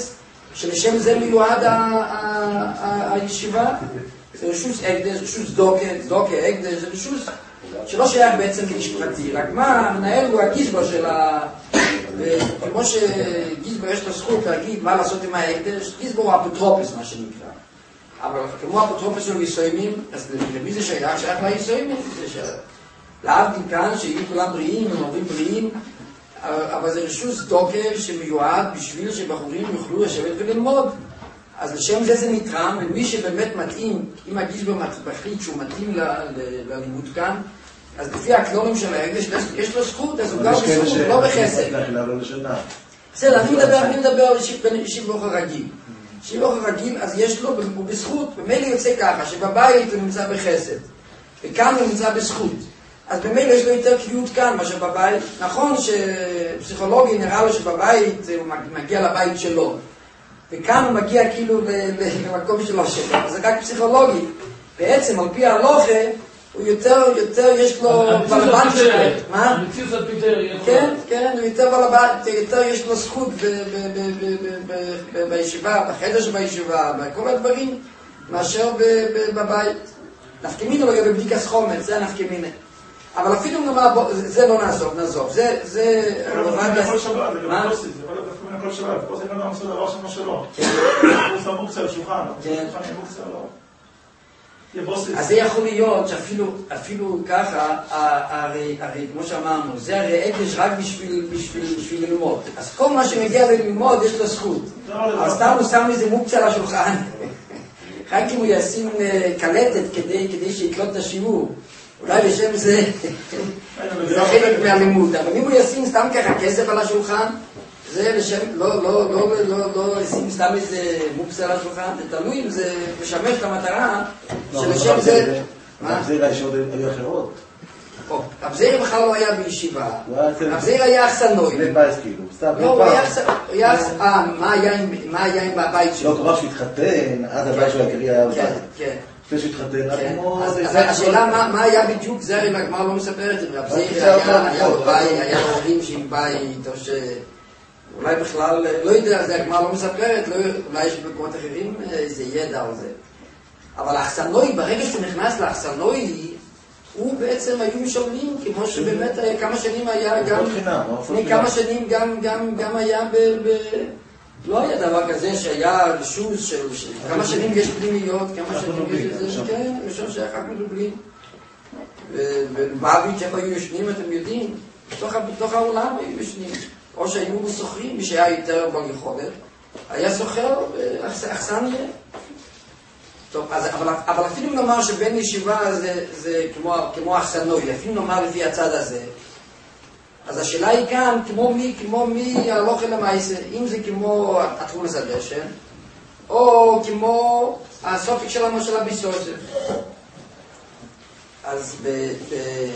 שלשם זה מיועד הישיבה, זה רשוס אקדש, רשוס דוקה, דוקה אקדש, זה רשוס שלא שייך בעצם לאיש פרטי, רק מה, המנהל הוא הגיזבר של ה... וכמו שגיזבר יש לו זכות להגיד מה לעשות עם האקדש, גיזבר הוא אפוטרופוס, מה שנקרא. אבל כמו אפוטרופוס של יסוימים, אז למי זה שייך? שייך ליסוימים, זה שייך. להבדיל כאן, שיהיו כולם בריאים, הם עוברים בריאים, אבל זה רשוס דוקה שמיועד בשביל שבחורים יוכלו לשבת וללמוד. אז לשם זה זה נתרם, ומי שבאמת מתאים, אם הגיזבר מחליט שהוא מתאים ללימוד כאן, אז לפי הכלולים של ההקדש, יש לו זכות, אז הוא גר בזכות, לא בחסד. בסדר, אני מדבר על שיבוך הרגיל. שיבוך הרגיל, אז יש לו, הוא בזכות, במילא יוצא ככה, שבבית הוא נמצא בחסד, וכאן הוא נמצא בזכות. אז במילא יש לו יותר קביעות כאן מאשר בבית. נכון שפסיכולוגי נראה לו שבבית הוא מגיע לבית שלו, וכאן הוא מגיע כאילו למקום שלו שלו. אז זה רק פסיכולוגי. בעצם על פי ההלוכה, הוא יותר, יותר יש לו בלבן שלו. מה? המציאות על פיטר. כן, כן, הוא יותר בלבן, יותר יש לו זכות בישיבה, בחדר שבישיבה, בכל הדברים, מאשר בבית. נפקמינו לגבי בדיקת חומץ, זה נפקמינה. אבל אפילו נאמר, זה לא נעזוב, נעזוב. זה, זה... זה כל שבת, זה גם פוסט, זה כל כל שבת. פוסט אין לנו עושה דבר שם שלו. הוא שם מוקצה על שולחן, שולחן יהיה מוקצה, לא? אז זה יכול להיות שאפילו, אפילו ככה, הרי, הרי, כמו שאמרנו, זה הרי הקדש רק בשביל, בשביל, בשביל ללמוד. אז כל מה שמגיע ללמוד יש לו זכות. אבל סתם הוא שם איזה מוקצה על השולחן. רק אם הוא ישים קלטת כדי, כדי שיקלוט את השיעור. אולי בשם זה, זה חלק מהלימוד. אבל אם הוא ישים סתם ככה כסף על השולחן, זה לשם, לא, לא, לא, לא, לא, ישים סתם איזה מוקס על השולחן, זה תלוי אם זה משמש למטרה, שלשם זה... רב זירא יש עוד היו אחרות. רב זירא בכלל לא היה בישיבה. רב זירא היה אכסנוי. בן בייס כאילו. לא, הוא היה... אה, מה היה עם הבית שלו? לא, כלומר שהוא התחתן, עד הבית שלו העיקרי היה בבית. כן, כן. לפני שהוא התחתן, אז השאלה מה היה בדיוק, זה הרי הגמרא לא מספרת, רב זירא היה בבית, היה הורים שעם בית, או ש... אולי בכלל, לא יודע, זה הגמרא לא מספרת, אולי יש במקומות אחרים איזה ידע על זה. אבל האכסנוי, ברגע שהוא נכנס לאכסנוי, הוא בעצם היו משלמים, כמו שבאמת כמה שנים היה גם... לפני כמה שנים גם היה ב... לא היה דבר כזה שהיה רשוס של... כמה שנים יש פנימיות, כמה שנים יש איזה... כן, ראשון שהיה רק מדובלים. ובאביץ' איפה היו ישנים, אתם יודעים? בתוך העולם היו ישנים. או שהיו סוחרים, מי שהיה יותר בגחודת, היה סוחר באכסניה. טוב, אז, אבל, אבל אפילו נאמר שבין ישיבה זה, זה כמו, כמו אכסנוי, אפילו נאמר לפי הצד הזה. אז השאלה היא כאן, כמו מי, כמו מי הלוך אל המעשה, אם זה כמו התחונס הדשן, או כמו הסופק שלנו של הביסוסף. אז ב... ב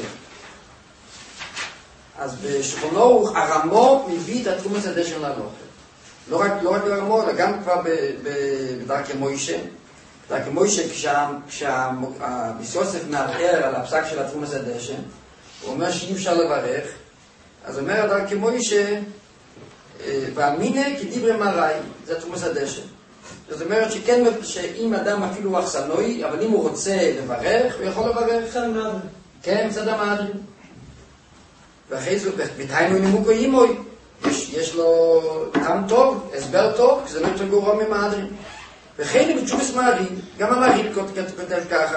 אז בשכונו הרמו מביא את התחום הזה של הלוכה. לא רק, לא רק לרמו, אלא גם כבר בדרכי מוישה. דרכי מוישה, כשהביסוסף מערער על הפסק של התחום הזה, הוא אומר שאי אפשר לברך, אז אומר דרכי מוישה, והמינה כדברי מראי, זה התחום הזה. זאת אומרת שכן, שאם אדם אפילו אכסנוי, אבל אם הוא רוצה לברך, הוא יכול לברך. כן, מצד המהדרין. ואחרי זה, בתיינו נימוקו אימוי, יש, יש לו טעם טוב, הסבר טוב, כי זה לא יותר גרוע ממהדרין. וכן בתשובס מעריל, גם המעריל כותב ככה.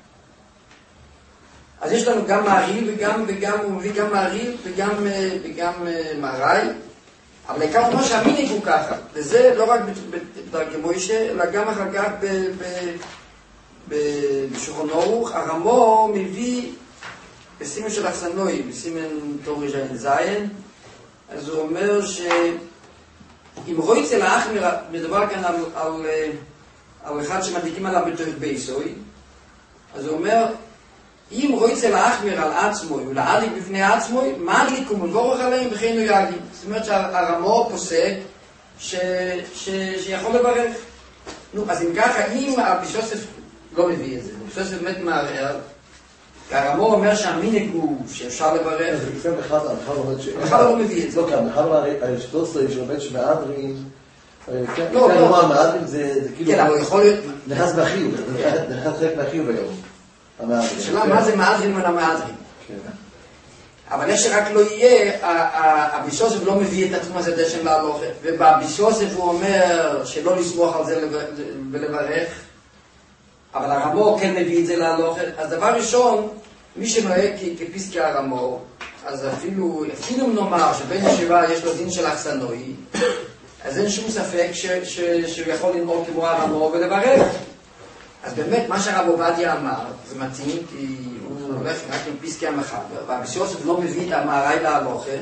אז יש לנו גם מעריל וגם, וגם, הוא מביא גם מעריל וגם, וגם מעראי, אבל העיקר כמו שהמיניק הוא ככה, וזה לא רק בדרכי מוישה, אלא גם אחר כך בשולחן ערוך, הרמו מביא בסימן של אכסנוי, בסימן תור רז'ין זין, אז הוא אומר שאם רואי אצל האחמיר, מדובר כאן על, על, על אחד שמדליקים עליו בתוך בייסוי, אז הוא אומר, אם רואי אצל האחמיר על עצמוי ולהדליק בפני עצמוי, מדליק ומבורך עליהם וכן הוא ידליק. זאת אומרת שהרמו פוסק ש, ש, שיכול לברך. נו, אז אם ככה, אם הביסוסף לא מביא את זה, הביסוסף באמת מערער, הרמו אומר שהמיניק הוא שאפשר לברך. זה בכלל, בכלל לא מביא את זה. בכלל לא מביא את זה. לא כאן, בכלל האריסטוסטרי שעובד שמהדרין, כן, כלומר, מהדרין זה כאילו... כן, אבל יכול להיות... נכנס מהחיוב, נכנס חלק מהחיוב היום. השאלה, מה זה מהדרין מן המהדרין? אבל איך שרק לא יהיה, הבישוסף לא מביא את התחום הזה דשן להלוכה, ובבישוסף הוא אומר שלא לסמוך על זה ולברך, אבל הרמו כן מביא את זה להלוכה. אז דבר ראשון, מי שנוהג כפסקי הרמו, אז אפילו, אפילו נאמר שבין ישיבה יש לו דין של אכסנוי, אז אין שום ספק שהוא יכול לנהוג כמו הרמו ולברך. אז באמת מה שהרב עובדיה אמר, זה מתאים, כי הוא הולך רק עם פסקי המחבר, והבישוסף לא מביא את המערי להלוכה,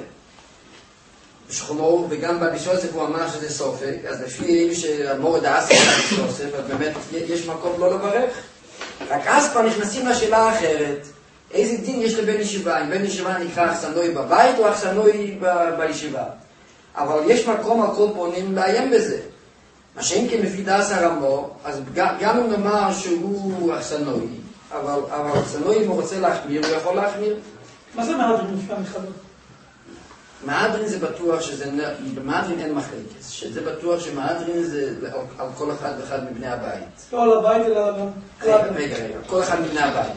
בשכונו, וגם בבישוסף הוא אמר שזה סופק, אז לפי שהמורד האסר בבישוסף, אז באמת יש מקום לא לברך. רק אז כבר נכנסים לשאלה האחרת, איזה דין יש לבן ישיבה? אם בן ישיבה נקרא אכסנוי בבית או אכסנוי בישיבה? אבל יש מקום על כל פונים לעיין בזה. מה שאם כן לפי דאס הרמו, אז גם אם נאמר שהוא אכסנוי, אבל אכסנוי אם הוא רוצה להחמיר, הוא יכול להחמיר. מה זה מהדרין לפי המחבר? מהדרין זה בטוח שזה, במהדרין אין מחלקת, שזה בטוח שמהדרין זה על כל אחד ואחד מבני הבית. לא על הבית אלא... רגע, רגע, רגע, כל אחד מבני הבית.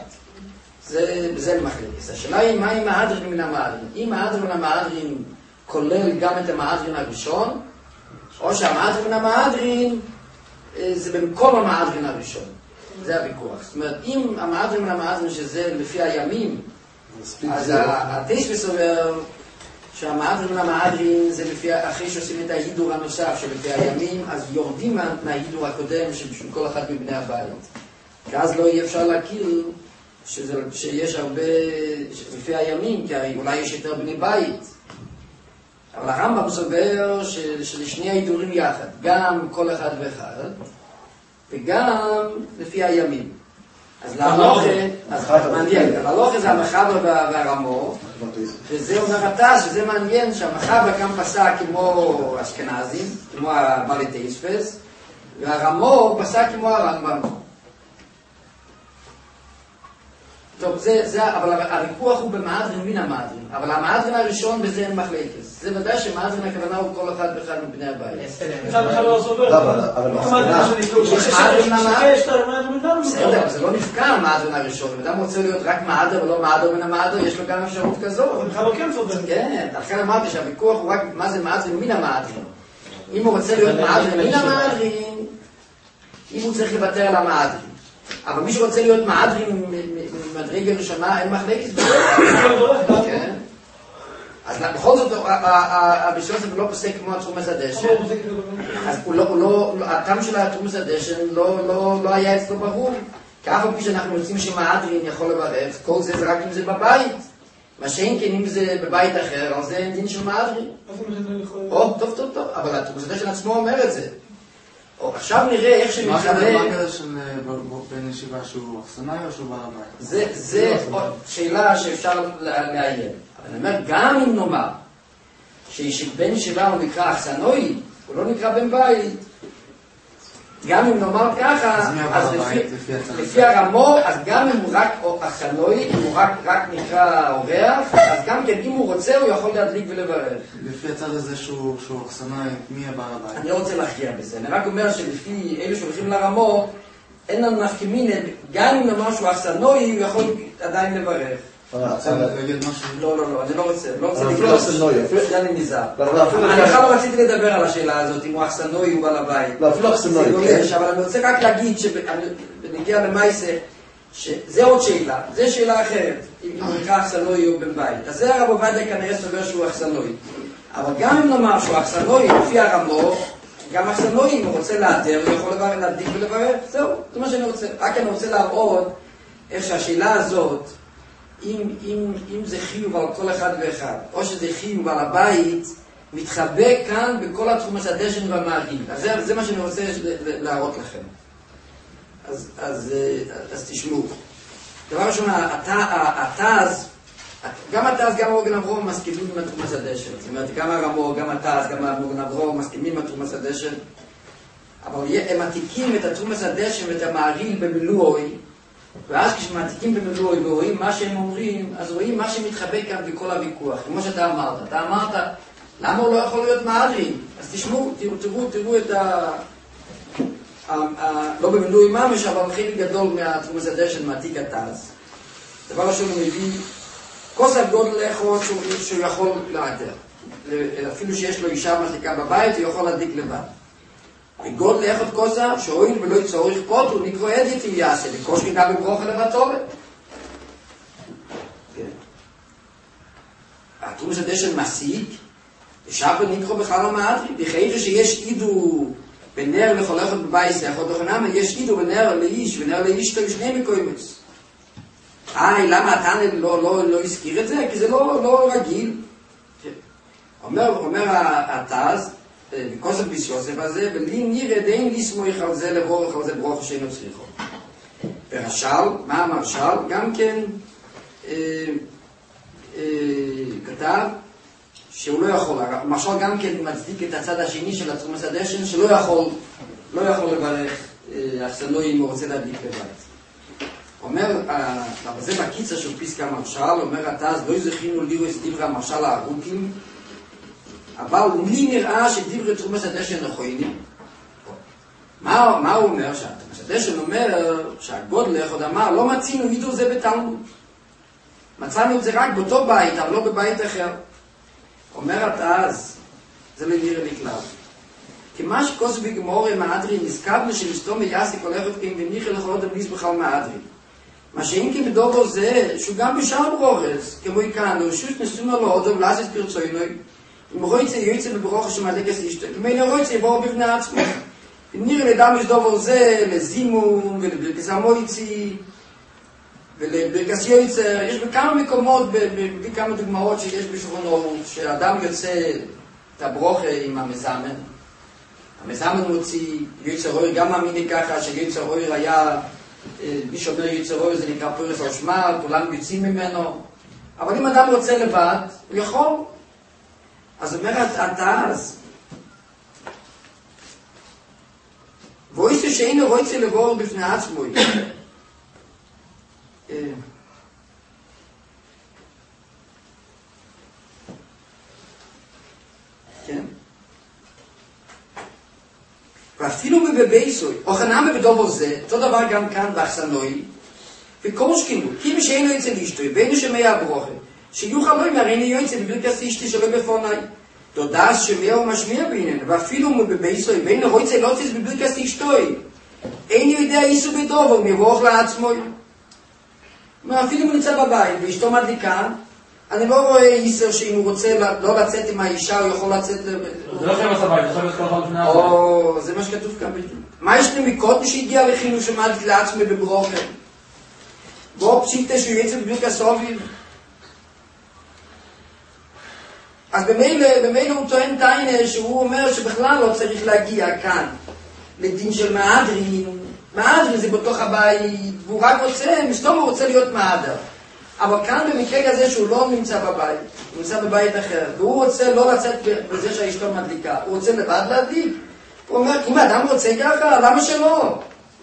זה מחלקת. השאלה היא מה עם מהדרין מן המהדרין? אם מהדרין מן המהדרין כולל גם את המהדרין הראשון, או שהמהדרין מן המהדרין זה במקום המהדרין הראשון. זה הוויכוח. זאת אומרת, אם המהדרין מן המהדרין שזה לפי הימים, אז התשבס אומר שהמהדרין מן המהדרין זה לפי, אחרי שעושים את ההידור הנוסף שלפי הימים, אז יורדים מההידור הקודם שבשביל כל אחד מבני הבית. כי אז לא יהיה אפשר להכיר שזה, שיש הרבה, לפי הימים, כי אולי יש יותר בני בית. אבל הרמב"ם סובר שלשני ההידורים יחד, גם כל אחד ואחד, וגם לפי הימים. אז להלוכה, אז מעניין, להלוכה זה המחבר והרמו, וזה אומר אתה, שזה מעניין שהמחבר גם פסק כמו אשכנזים, כמו הבעלי תשבס, והרמו פסק כמו הרמב"ם. טוב, זה, זה, אבל הוויכוח הוא במהדרין מן המהדרין, אבל המהדרין הראשון בזה אין מחלקת. זה ודאי שמהדרין הכוונה הוא כל אחד ואחד מבני הבית. אחד אחד לא סובר. אבל בסדר, זה לא נפקע המהדרין הראשון. אדם רוצה להיות רק מהדר ולא מהדר מן המהדר, יש לו גם אפשרות כזאת. זה בכלל לא כן סובר. כן, לכן אמרתי שהוויכוח הוא רק מה זה מהדרין מן המהדרין. אם הוא רוצה להיות מהדרין מן המהדרין, אם הוא צריך לוותר על המהדרין. אבל מי שרוצה להיות מהדרין ממדרגה ראשונה, אין מחלקת בזה. אז בכל זאת, הבישוסף לא פוסק כמו התרומס הדשן. אז הטעם של התרומס הדשן לא היה אצלו ברור. כי אף על פי שאנחנו רוצים שמהדרין יכול לברך, כל זה זה רק אם זה בבית. מה שאין כן אם זה בבית אחר, אז זה אין דין של מהדרין. טוב, טוב, טוב, אבל התרומס הדשן עצמו אומר את זה. עכשיו נראה איך שמתחבר... מה הקטע של בן ישיבה שהוא אכסנאי או שהוא בעל הבית? זה שאלה שאפשר לעיין. אבל אני אומר, גם אם נאמר שבן ישיבה הוא נקרא אכסנאי, הוא לא נקרא בן בית, גם אם נאמר ככה, אז לפי הרמו, אז גם אם הוא רק אכסנאי, אם הוא רק נקרא אורח, אז גם כן אם הוא רוצה הוא יכול להדליק ולברך. לפי הצד הזה שהוא אכסנאי, מי הבעל הבית? אני לא רוצה להכריע בזה, אני רק אומר שלפי אלו שהולכים לרמו, אין לנו נפקא מינה, גם אם נאמר שהוא אכסנאי, הוא יכול עדיין לברך. לא, לא, לא, אני לא רוצה, לא רוצה לקרוא, זה אני נזהר. אני בכלל לא רציתי לדבר על השאלה הזאת, אם הוא אכסנאי הוא בעל הבית. לא, אפילו אכסנאי, כן. אבל אני רוצה רק להגיד, שנגיע למייסה, שזה עוד שאלה, זה שאלה אחרת, אם הוא נקרא אכסנאי הוא בן בית. אז זה הרב עובדיה כנראה סובר שהוא אכסנאי. אבל גם אם נאמר שהוא אכסנאי, לפי הרמו, גם אכסנאי, אם הוא רוצה להדר, הוא יכול להדליק ולברך, זהו, זה מה שאני רוצה. רק אני רוצה להראות איך שהשאלה הזאת, אם, אם, אם זה חיוב על כל אחד ואחד, או שזה חיוב על הבית, מתחבא כאן בכל התחומס הדשן והמעגין. אז זה, זה מה שאני רוצה להראות לכם. אז, אז, אז תשמעו. דבר ראשון, התז, גם התז, גם המוגן אברום מסכימים עם התחומס הדשן. זאת אומרת, גם הרמו, גם התז, גם המוגן אברום מסכימים עם התחומס הדשן. אבל הם עתיקים את התחומס הדשן ואת המעגין במילואי, ואז כשמעתיקים במילואי ורואים מה שהם אומרים, אז רואים מה שמתחבא כאן בכל הוויכוח. כמו שאתה אמרת, אתה אמרת, למה הוא לא יכול להיות מהדרין? אז תשמעו, תראו, תראו, תראו את ה... לא במילוי ממש, אבל חלק גדול מהתרומס הדשן מעתיק התז. דבר ראשון הוא מביא כוס הגודל לאחוד שהוא יכול לאתר. אפילו שיש לו אישה מחזיקה בבית, הוא יכול להדליק לבד. וגודל לאחוד כוסה שאוין ולא יצורך פוט, הוא נקרא אדית אם יעשה, לקוש גם בברוכה לבטורת. התרומס הדשן מסיק, ושאפו נקרא בכלל המאדרי, בכלל שיש אידו בנר לכל אחד בבית, לאחוד לכנמה, יש אידו בנר לאיש, ונר לאיש תו שני מקוימס. אה, למה התנא לא, לא, לא הזכיר את זה? כי זה לא, לא רגיל. אומר, אומר התז, בקוסף ביסיוסף הזה, ולי נראה דין לסמוך על זה לבורך על זה ברוך שאינו צריכו. ורשל, מה המרשל? גם כן אה, אה, כתב שהוא לא יכול, המרשל גם כן מצדיק את הצד השני של התרומס הדשן, שלא יכול, לא יכול לברך אכסנו אם הוא רוצה להדליק לבית. אומר, אבל זה בקיצר של פסקה מרשל, אומר התז, לא זכינו לירס דברי המרשל הארוכים, אבל לי נראה שדברי תרומס הדשן נכונים. מה, מה הוא אומר? שהתרומס הדשן אומר שהגודל לאחוד אמר, לא מצינו אידו זה בתלמוד. מצאנו את זה רק באותו בית, אבל לא בבית אחר. אומרת אז, זה לא נראה לי כלל. כי מה שכוס בגמורי מאדרי נזכרנו שמסתום ויאסי כל אחד כאם וניחי לכלות הבליס בכלל מאדרי. מה שאין כי בדובו זה, שהוא גם בשאר ברוכס, כמו כאן, הוא שוט נסונו לו עוד ולעשת פרצוינוי, אם רויצה יועצה בברוכה שמדלקס אישתו, ומין רויצה יבואו בפני עצמו. אם נראה לדם יש דובו זה, לזימום ולברכס המויצי, ולברכס יועצה, יש בכמה מקומות, בכמה דוגמאות שיש בשכונו, שאדם יוצא את הברוכה עם המזמן. המזמן מוציא יועצה רוי, גם מאמיני ככה שיועצה רוי היה, מי שאומר יועצה רוי זה נקרא פרס על שמל, כולם יוצאים ממנו. אבל אם אדם רוצה לבד, הוא יכול. אז אומרת, אתה אז, ואויסו שאינו רויצה לבוא בפני עצמו. כן? ואפילו בבייסוי, או חנמה בדובו זה, אותו דבר גם כאן באכסנוי, וקורשקינו, כי מי שאינו יצא לאשתוי, בינו שמי הברוכה, שיוכל לא ימרני יוצא בברכס אשתי שלא בפוני. תודה שמיה הוא משמיע בעניין, ואפילו בבייסוי, בינו רויצה לא תיס בברכס אשתוי. אין יודע איסו בדובו, מבורך לעצמו. אפילו הוא נמצא בבית, ואשתו מדליקה, אני לא רואה איסר שאם הוא רוצה לא לצאת עם האישה, הוא יכול לצאת... זה לא חייב הסבית, זה חייב כל לפני הזה. או, זה מה שכתוב כאן בדיוק. מה יש לי מקודם שהגיע לכינו שמדליק לעצמי בברוכה? בוא פשיטה שהוא יצא בברכס אוביב. אז במילא, במילא הוא טוען טיינה שהוא אומר שבכלל לא צריך להגיע כאן לדין של מהדרין. מהדרין זה בתוך הבית, והוא רק רוצה, מסתום הוא רוצה להיות מהדר. אבל כאן במקרה כזה שהוא לא נמצא בבית, הוא נמצא בבית אחר, והוא רוצה לא לצאת בזה שהאשתו מדליקה, הוא רוצה לבד להדליק. הוא אומר, אם האדם רוצה ככה, למה שלא?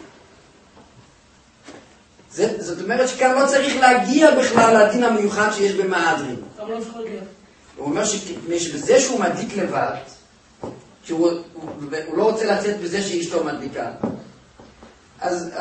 זה, זאת אומרת שכאן לא צריך להגיע בכלל לדין המיוחד שיש במהדרין. למה לא צריך להגיע? הוא אומר שבזה שהוא מדליק לבד, שהוא הוא לא רוצה לצאת בזה שאשתו מדליקה, אז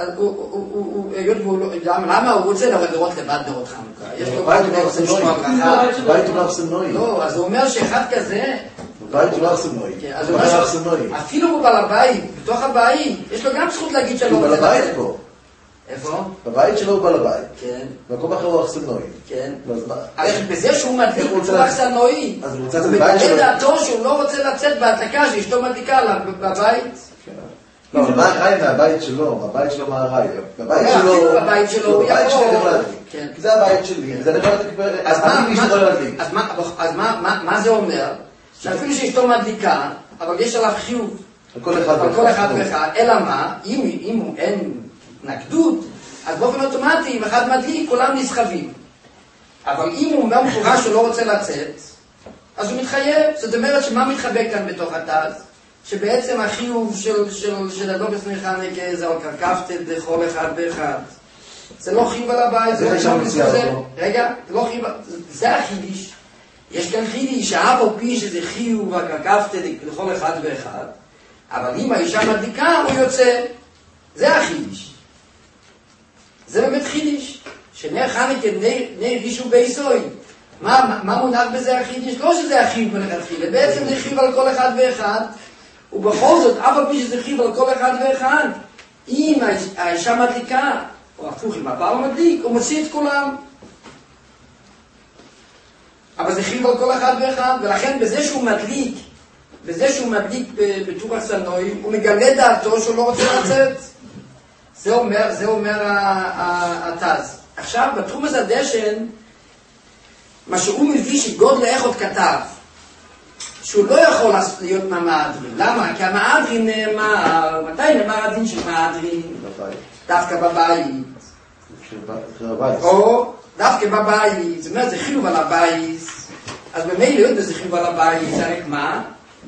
למה הוא רוצה לראות לבד נרות חנוכה? יש לו בית הוא רוצה לשמוע ברכה. בית הוא לא אכסנוי. לא, אז הוא אומר שאחד כזה, בית הוא לא אכסנוי. אפילו הוא בעל הבית, בתוך הבית, יש לו גם זכות להגיד שלא רוצה לצאת. הוא בעל הבית פה. איפה? בבית שלו הוא בעל הבית. כן. במקום אחר הוא אכסנוי. כן. אז מה? בזה שהוא מדליק הוא אכסנוי. אז הוא רוצה לצאת בבית שלו. הוא מגלה דעתו שהוא לא רוצה לצאת בהדלקה שאשתו מדליקה עליו בבית. לא, אבל מה הראי מהבית שלו? הבית שלו מה הראי? בבית שלו... אפילו בבית שלו הוא יכול... כי זה הבית שלי, זה לבד לקבל... אז אני מישהו לא להדליק. אז מה זה אומר? שאפילו שאשתו מדליקה, אבל יש עליו חיוב. על כל אחד על כל אחד ואחד. אלא מה? אם אין נקדות, אז באופן אוטומטי, אם אחד מדליק, כולם נסחבים. אבל אם הוא אומר מפורש שהוא לא רוצה לצאת, אז הוא מתחייב. זאת אומרת שמה מתחבא כאן בתוך התז? שבעצם החיוב של, של, של הדובס נחנקה זה על קרקפת לכל אחד ואחד. זה לא חיוב על הבית, זה לא חיוב על זה. רגע, זה לא חיוב, זה החידיש. יש כאן חידיש, שאף על פי שזה חיוב הקרקפת לכל אחד ואחד, אבל אם האישה מדליקה, הוא יוצא. זה החידיש. זה באמת חידיש. שנר חנוכה, נר רישו ביסוי. מה, מה מונח בזה החידיש? לא שזה החיוב מלכתחילה, בעצם זה חיוב על כל אחד ואחד, ובכל זאת, אף על פי שזה חיוב על כל אחד ואחד, אם האישה מדליקה, או הפוך, אם הבעל מדליק, הוא מוציא את כולם. אבל זה חיוב על כל אחד ואחד, ולכן בזה שהוא מדליק, בזה שהוא מדליק בתור הסנוי, הוא מגלה דעתו שהוא לא רוצה לצאת. זה אומר, זה אומר התז. עכשיו, בתחום הזה דשן, מה שהוא מביא שגודל האחד כתב, שהוא לא יכול להיות מהמהדרין. למה? כי המהדרין נאמר, מתי נאמר הדין של מהדרין? דווקא בבית. או דווקא בבית. זאת אומרת, זה חיוב על הבית. אז במילא להיות בזה חיוב על הבית, זה רק מה?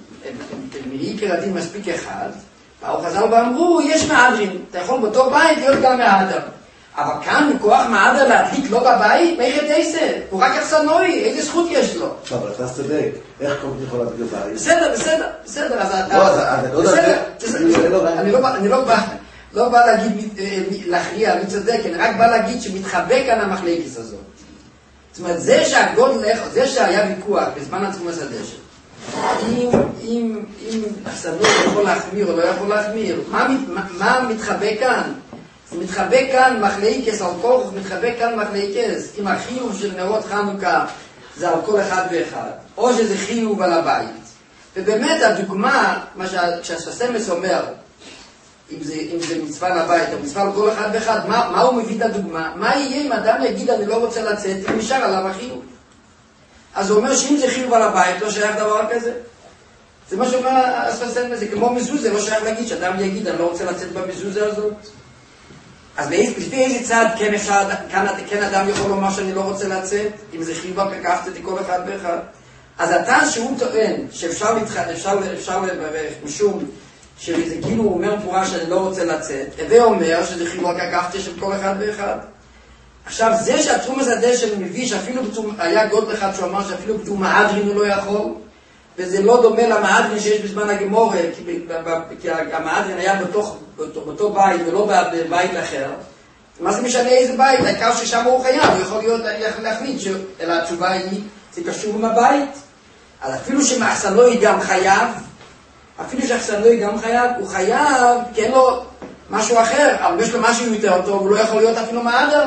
מעיקר הדין מספיק אחד. באו חז"ל ואמרו, יש מהדרין. אתה יכול באותו בית להיות גם מהדר. אבל כאן מכוח מהדר להדליק לא בבית, מה איך תעשה? הוא רק אכסנוי, איזה זכות יש לו? אבל אתה צודק, איך קודם יכול להדליק בבית? בסדר, בסדר, בסדר, אז אתה... לא, אז אני לא יודע... אני לא בא... לא בא להגיד, להכריע, אני צודק, אני רק בא להגיד שמתחבא כאן המחלקת הזאת. זאת אומרת, זה שהגודל, זה שהיה ויכוח בזמן עצמו הסדש, אם, אם, אם הסנור יכול להחמיר או לא יכול להחמיר, מה, מה מתחבא כאן? מתחבא כאן מחלקת על כל, מתחבא כאן מחלקת, אם החיוב של נרות חנוכה זה על כל אחד ואחד, או שזה חיוב על הבית. ובאמת הדוגמה, מה שהספסמס אומר, אם זה, אם זה מצווה לבית, או מצווה לכל אחד ואחד, מה, מה הוא מביא את הדוגמה? מה יהיה אם אדם יגיד אני לא רוצה לצאת, אם נשאר עליו החיוב? אז הוא אומר שאם זה חיוב על הבית, לא שייך דבר כזה. זה מה שאומר הספסן, זה כמו מזוזה, לא שייך להגיד שאדם יגיד אני לא רוצה לצאת במזוזה הזאת. אז לפי איזה צד כן, אפשר, כן, כן אדם יכול לומר שאני לא רוצה לצאת, אם זה חיוב הפקפת כל אחד ואחד. אז הטען שהוא טוען שאפשר אפשר, אפשר לברך משום שזה כאילו הוא אומר פורה שאני לא רוצה לצאת, הווה אומר שזה חיוב הקפתה של כל אחד ואחד. עכשיו זה שהתחום הזה דשן מביא שאפילו בתום, היה גודל אחד שהוא אמר שאפילו בתום מהדרין הוא לא יכול, וזה לא דומה למהדרין שיש בזמן הגמורה, כי, כי המהדרין היה בתוך, באותו, באותו בית ולא בבית אחר. מה זה משנה איזה בית? העיקר ששם הוא חייב, הוא יכול להיות להחליט, אלא התשובה היא, זה קשור עם הבית. אז אפילו שמאחסנוי גם חייב, אפילו שאחסנוי גם חייב, הוא חייב, כי אין לו משהו אחר, אבל יש לו משהו יותר טוב, הוא לא יכול להיות אפילו מהדר.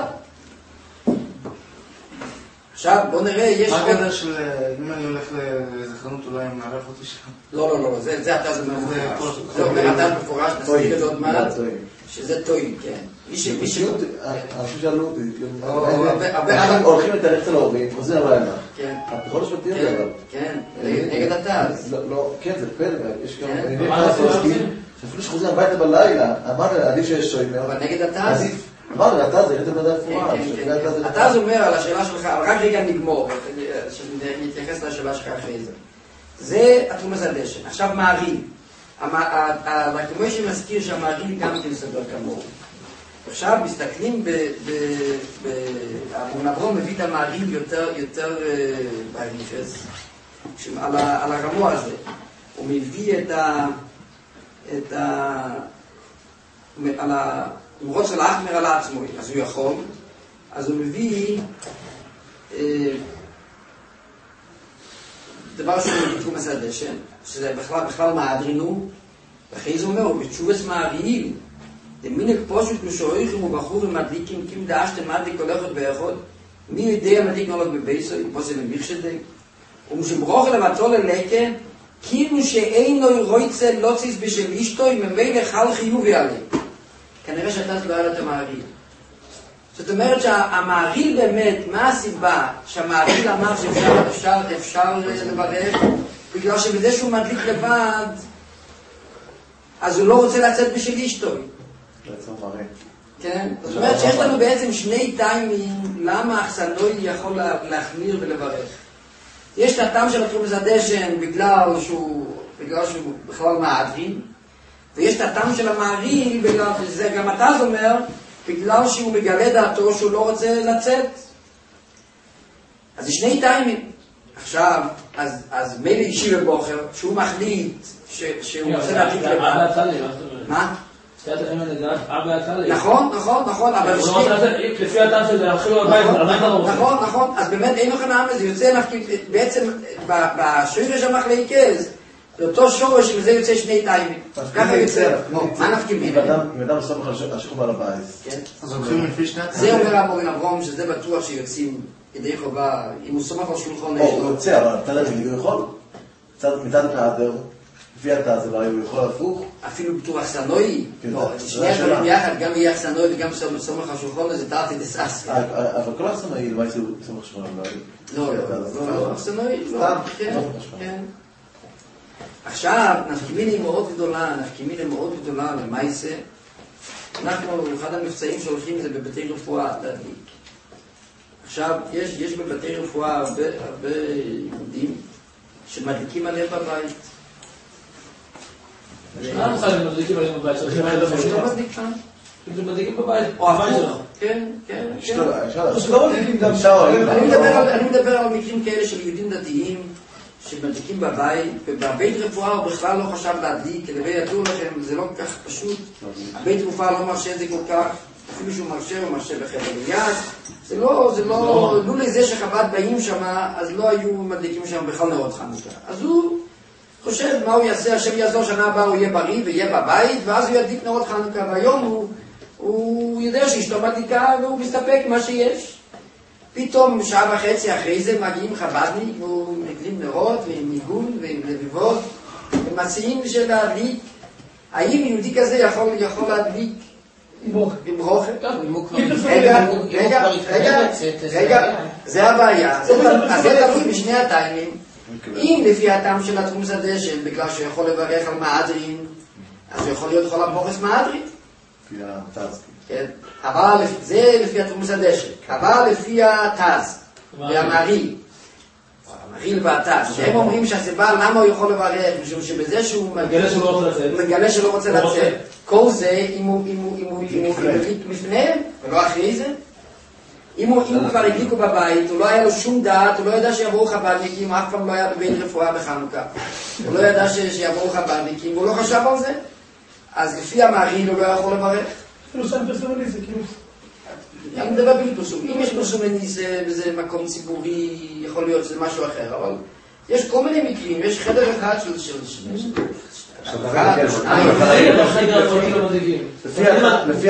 עכשיו, בוא נראה, יש... מה הגדר של... אם אני הולך לאיזה חנות, אולי אני מערך אותי שם? לא, לא, לא, זה אתה זה מפורש. זה אומר אתה מפורש, נסתיק את זה עוד מעט, שזה טועים, כן. מי ש... אנשים שאלו אותי, הולכים לתארך אצל ההורים, חוזר הלילה. כן. בכל השבטים זה אבל. כן, נגד התז. לא, כן, זה פלא, יש גם... שאפילו שחוזרים הביתה בלילה, אמרתי, עדיף שיש שוים. אבל נגד התז? אמרתי, התז, זה יותר מדע פורה. התז אומר על השאלה שלך, אבל רק רגע נגמור, שנתייחס לשאלה שלך אחרי זה. זה התחום הזה דשן. עכשיו מעריל. כמו שמזכיר שהמעריל גם כן סדר כמוהו. עכשיו מסתכלים אבו נברום מביא את המעריל יותר בריפס על הרמוע הזה. הוא מביא את המרות של האחמר על עצמו, אז הוא יכול, אז הוא מביא דבר שהוא מביא תחום הסדשן, שזה בכלל מעדרינו, ואחרי זה אומר, הוא בתשובס מעריל, דמינק פשוט משוריכים ובחורים מדליקים, כים דאשתם מדליק הולכת ואחוד, מי יודע מדליק נולד בבייסו, פה זה מביך שדק, ומשברוך לבטו ללקה, כאילו שאינו רויצה לוציס בשל אשתו, ממילא חל חיובי עליהם. כנראה שאתה לא היה לו את המעריל. זאת אומרת שהמעריל באמת, מה הסיבה שהמעריל אמר שאפשר אפשר, אפשר לברך? בגלל שבזה שהוא מדליק לבד, אז הוא לא רוצה לצאת בשל אשתו. כן? זאת אומרת שיש לנו בעצם שני טיימים למה האחסנוי יכול להחמיר ולברך. יש את הטעם של התחום הזה דשן בגלל שהוא, בגלל שהוא בכלל מעדרין, ויש את הטעם של המעריל, בגלל, וזה גם אתה אומר, בגלל שהוא מגלה דעתו שהוא לא רוצה לצאת. אז יש שני טיימים. עכשיו, אז מילא אישי בבוחר, שהוא מחליט שהוא רוצה להדליק לבד. מה? נכון, נכון, נכון, אבל לפי הטעם שזה הכי לא הבית, נכון, נכון, אז באמת אין לכם העם לזה, יוצא בעצם בשורש המחלקז, זה אותו שורש שמזה יוצא שני טיימים, ככה יוצא, מה נפקים מיני? אם אדם סומך על שכוב על הבית, אז הולכים לפי שני הטיימים. זה אומר המורן אברום, שזה בטוח שיוצאים ידי חובה, אם הוא סומך על שולחון או, הוא יוצא, אבל אתה יודע, הוא יכול, מצד מהדר, לפי אתה זה לא, הוא יכול הפוך. אפילו בתור אכסנוי, שני הדברים יחד, גם יהיה אכסנוי וגם סומך על שולחון, זה תרתי דסאסי. אבל כל אכסנוי, למה יצאו סומך שולחון? לא, לא, לא, אכסנוי, לא, כן, כן. עכשיו, נפקימיני מאוד גדולה, נפקימיני מאוד גדולה למייסה. אנחנו, אחד המבצעים שהולכים זה בבתי רפואה להדליק. עכשיו, יש, יש בבתי רפואה הרבה, הרבה יהודים שמדליקים עליהם בבית. למה חייבים מדליקים עליהם בבית? לא מדליק כאן? הם מדליקים בבית. או הפוך. כן, כן, כן. אני מדבר על מקרים כאלה של יהודים דתיים שמדליקים בבית, ובבית רפואה הוא בכלל לא חשב להדליק, כדי ידעו לכם, זה לא כל כך פשוט. הבית רפואה לא מרשה את זה כל כך, אפילו שהוא מרשה, הוא מרשה בחדר ליד. זה לא, זה לא, לא לזה שחב"ד באים שם, אז לא היו מדליקים שם בכלל נרות חנוכה. אז הוא חושב מה הוא יעשה, השם יעזור, שנה הבאה הוא יהיה בריא ויהיה בבית, ואז הוא ידליק נרות חנוכה, והיום הוא, הוא יודע שאשתו מדליקה והוא מסתפק מה שיש. פתאום שעה וחצי אחרי זה מגיעים חב"דניק, והוא מדליק נרות ועם ניגון ועם לביבות, ומציעים להדליק. האם יהודי כזה יכול, יכול להדליק עם רוחה? רגע, רגע, רגע, רגע, זה הבעיה. אז זה תלוי בשני הטיימים. אם לפי הטעם של התרומס הדשן, בגלל שהוא יכול לברך על מהדרין, אז הוא יכול להיות חול הפוכס מהדרין. לפי התז. כן, אבל זה לפי התרומס הדשן. אבל לפי התז והמריל, המריל והתז, שהם אומרים שהסיבה למה הוא יכול לברך, משום שבזה שהוא מגלה שלא רוצה לצאת, כל זה אם הוא הדליק לפניהם ולא אחרי זה. אם הוא כבר הדליקו בבית, הוא לא היה לו שום דעת, הוא לא ידע שיבואו חב"דניקים, אף פעם לא היה בבית רפואה בחנוכה. הוא לא ידע שיבואו חב"דניקים, והוא לא חשב על זה. אז לפי המעריל הוא לא יכול לברך. אפילו שם פרסומני זה כאילו... אני מדבר בלי פרסום. אם יש פרסומני זה מקום ציבורי, יכול להיות שזה משהו אחר, אבל יש כל מיני מקרים, יש חדר אחד של... לפי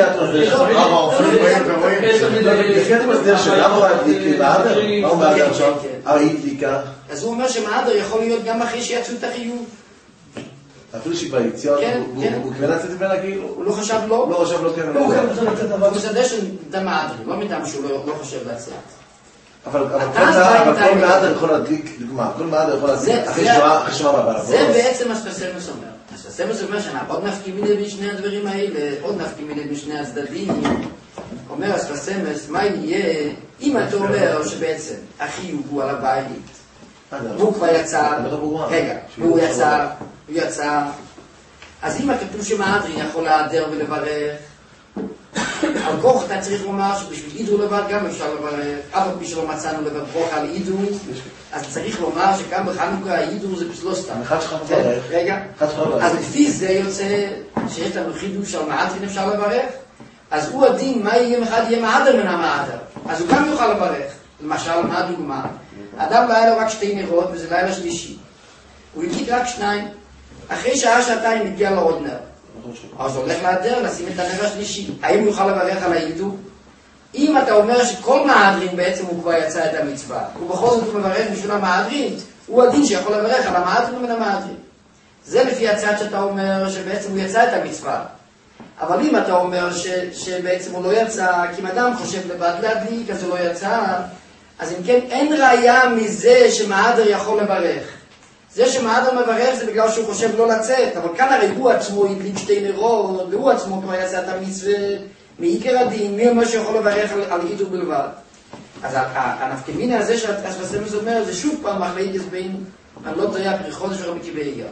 התמסדר שלמה הוא הדליק מהדר? מה הוא מהדר עכשיו? הרי הדליקה. אז הוא אומר שמהדר יכול להיות גם אחרי שיצאו את החיוב. אפילו שביציאות הוא כבר לצאת ממנה כאילו? הוא לא חשב לא? לא חשב לא כן. הוא מסדר שדם מהדר, לא מטעם שהוא לא חושב לצאת. אבל כל מהדר יכול להדליק, דוגמה, כל מהדר יכול להדליק אחרי שמה בבא. זה בעצם מה שפסמוס אומר. פסמוס אומר שעוד נפקים מיני בשני הדברים האלה, עוד נפקים מיני בשני הצדדים. אומר פסמוס, מה יהיה אם אתה אומר שבעצם החיוב הוא על הבית, והוא כבר יצא, רגע, והוא יצא, הוא יצא, אז אם הכתוב שמהדרין יכול להדר ולברך, על כוח אתה צריך לומר שבשביל אידור לבד גם אפשר לברך, אף על פי שלא מצאנו לברך על אידור, אז צריך לומר שגם בחנוכה האידור זה לא סתם. רגע, אז לפי זה יוצא שיש לנו חידוש על מהדרין אפשר לברך, אז הוא הדין מה יהיה אחד יהיה מהדר מן המהדר, אז הוא גם יוכל לברך. למשל, מה הדוגמה? אדם לא היה לו רק שתי נרות וזה לילה שלישי, הוא הדליק רק שניים, אחרי שעה שעתיים הגיע לו עוד נר, אז הוא הולך להדר לשים את הנר השלישי. האם הוא יוכל לברך על האידור? אם אתה אומר שכל מהדרין בעצם הוא כבר יצא את המצווה, ובכל זאת הוא מברך בשביל המהדרין, הוא הדין שיכול לברך על המהדרין ומן המהדרין. זה לפי הצד שאתה אומר שבעצם הוא יצא את המצווה. אבל אם אתה אומר ש, שבעצם הוא לא יצא, כי אם אדם חושב לבד להדליק, אז הוא לא יצא, אז אם כן, אין ראיה מזה שמהדר יכול לברך. זה שמהדר מברך זה בגלל שהוא חושב לא לצאת, אבל כאן הרי הוא עצמו הדליק שתי נרות, והוא עצמו כבר יצא את המצווה מעיקר הדין, מי אומר שיכול לברך על, על אידור בלבד. אז הנפקמינה הזה שהספסמוס אומר, זה שוב פעם מחלקת בין, אני לא יודע, פרי חודש ורבי עקיבא איגר.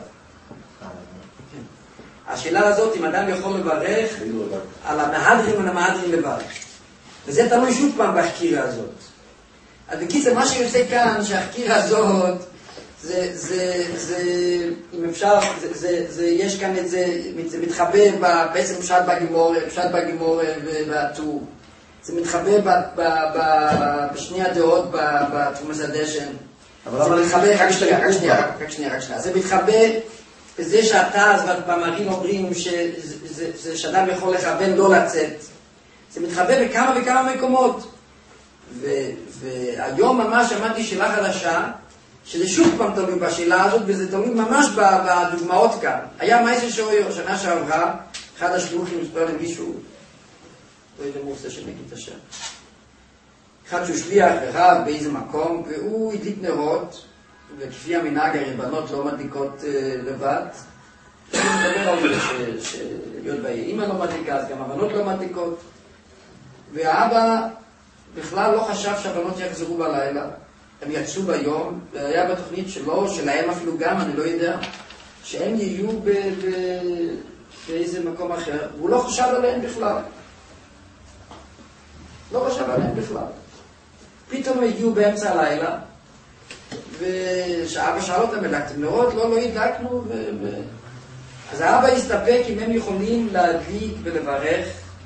השאלה הזאת, אם אדם יכול לברך על המהדרין ולמהדרין לבד. וזה תלוי שוב פעם בחקירה הזאת. אז בקיצור, מה שיוצא כאן, שהחקירה הזאת, זה, זה, זה, אם אפשר, זה, זה, זה, יש כאן את זה, זה מתחבא בעצם פשט בגימורה, פשט בגימורה והטור. זה מתחבא ב, ב, ב, בשני הדעות בתרומס הדשן. זה מתחבא, רק שנייה, רק שנייה, רק שנייה, רק שנייה. זה מתחבא בזה שאתה, אז במאמרים אומרים שאדם יכול לכוון לא לצאת. זה מתחבא בכמה וכמה מקומות. והיום ממש שמעתי שאלה חדשה, שזה שוב פעם תלוי בשאלה הזאת, וזה תלוי ממש בדוגמאות כאן. היה מייסר שויר, שנה שעברה, אחד השלוחים מספר למישהו, לא יודע מוצא שנגיד את השם. אחד שהוא שליח רב באיזה מקום, והוא הדליק נרות, וכפי המנהג הרבנות לא מדליקות לבד. אני מדבר על זה שלהיות באמא לא מדליקה, אז גם הבנות לא מדליקות. והאבא בכלל לא חשב שהבנות יחזרו בלילה. הם יצאו ביום, והיה בתוכנית שלו, שלהם אפילו גם, אני לא יודע, שהם יהיו ב- ב- באיזה מקום אחר, והוא לא חשב עליהם בכלל. לא חשב עליהם בכלל. פתאום הם הגיעו באמצע הלילה, ושאבא שאל אותם, הדלקתם נרות? לא, לא הדלקנו. ו- ו- אז האבא הסתפק אם הם יכולים להדליק ולברך,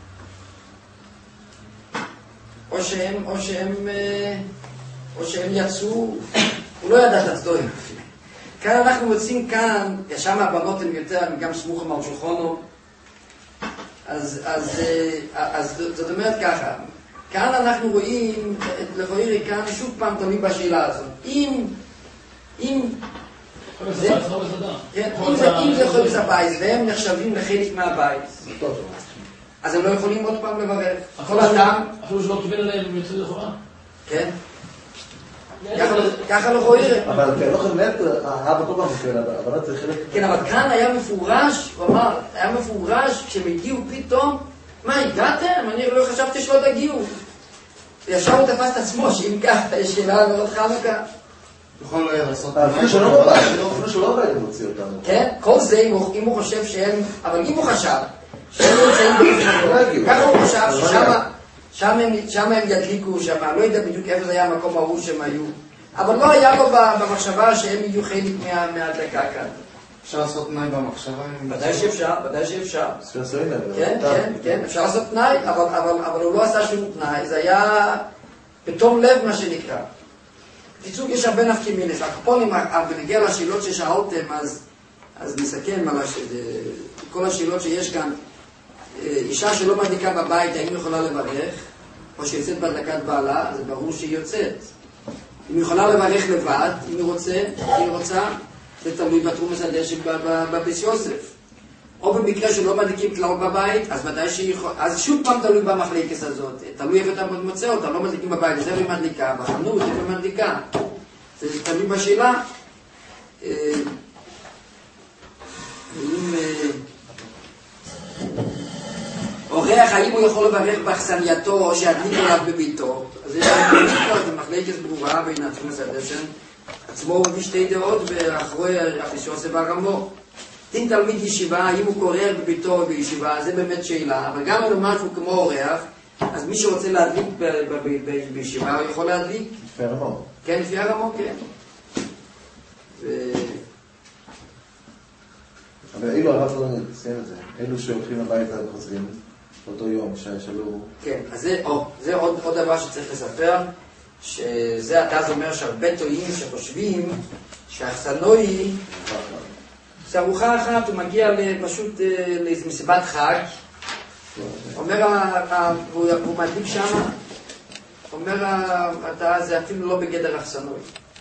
או שהם, או שהם, או שהם יצאו, הוא לא ידע את הצדורים. כאן אנחנו רוצים כאן, שם הבנות הן יותר, הם גם סמוכים על שולחנו, אז, אז, אז זאת אומרת ככה, כאן אנחנו רואים, לכאורה כאן שוב פעם תלוי בשאלה הזאת. אם, אם, זה, כן, אם זה, אם זה חודש הבית, והם נחשבים לחלק מהבית, אז הם לא יכולים עוד פעם לברך. כל אדם... אפילו שלא קיבל עליהם יוצא לכאורה? כן. ככה לא רואים. אבל לא חלק, האבא כל פעם מפעיל, אבל זה חלק... כן, אבל כאן היה מפורש, הוא אמר, היה מפורש, כשהם הגיעו פתאום, מה, הגעתם? אני לא חשבתי שלא תגיעו. ישר הוא תפס את עצמו, שאם ככה, יש שאלה מאוד חנוכה. יכול לעשות... אפילו שלא בבית, אפילו שלא בבית הוא מוציא אותנו. כן, כל זה, אם הוא חושב שהם... אבל אם הוא חשב, שהם נמצאים בפנים, ככה הוא חשב ששם הם ידליקו, שם, לא יודע בדיוק איפה זה היה המקום ההוא שהם היו, אבל לא היה לו במחשבה שהם יהיו חלק מההדלקה כאן. אפשר לעשות תנאי במחשבה? ודאי שאפשר, ודאי שאפשר. כן, כן, כן, אפשר לעשות תנאי, אבל הוא לא עשה שום תנאי, זה היה בתום לב מה שנקרא. בקיצור, יש הרבה נפקים מינס, הקופונים, בנגיע לשאלות ששאלתם, אז נסכם על כל השאלות שיש כאן. אישה שלא מדליקה בבית, האם היא יכולה לברך, או שיוצאת בהדלקת בעלה, זה ברור שהיא יוצאת. אם היא יכולה לברך לבד, אם היא רוצה, היא רוצה, זה תלוי בתרומס הדשן בבית יוסף. או במקרה שלא מדליקים כלל בבית, אז ודאי שהיא יכולה, אז שוב פעם תלוי במחלקת הזאת, תלוי איפה אתה מוצא אותה, לא מדליקים בבית, אז איפה היא מדליקה, בחנות, איפה היא מדליקה. זה תלוי בשאלה. אם... אורח, האם הוא יכול לברך באכסנייתו או שידליק עליו בביתו? אז יש לנו מחלקת ברורה בין התרומס הדשן. עצמו הוא מביא שתי דעות ואחרי אפיסוס ברמו. דין תלמיד ישיבה, האם הוא קורא בביתו או בישיבה, זה באמת שאלה. אבל גם לומר שהוא כמו אורח, אז מי שרוצה להדליק בישיבה, הוא יכול להדליק. לפי הרמו. כן, לפי הרמו, כן. אבל אילו הרב לא נסיים את זה, אלו שהולכים הביתה וחוזרים באותו יום, שאלו... כן, אז זה, או, זה עוד, עוד דבר שצריך לספר, שזה התאז אומר שהרבה טועים שחושבים שהאכסנוי, זה ארוחה אחת, הוא מגיע פשוט לאיזו מסיבת חג, אומר, הוא מדליק שם, אומר, זה אפילו לא בגדר אכסנוי.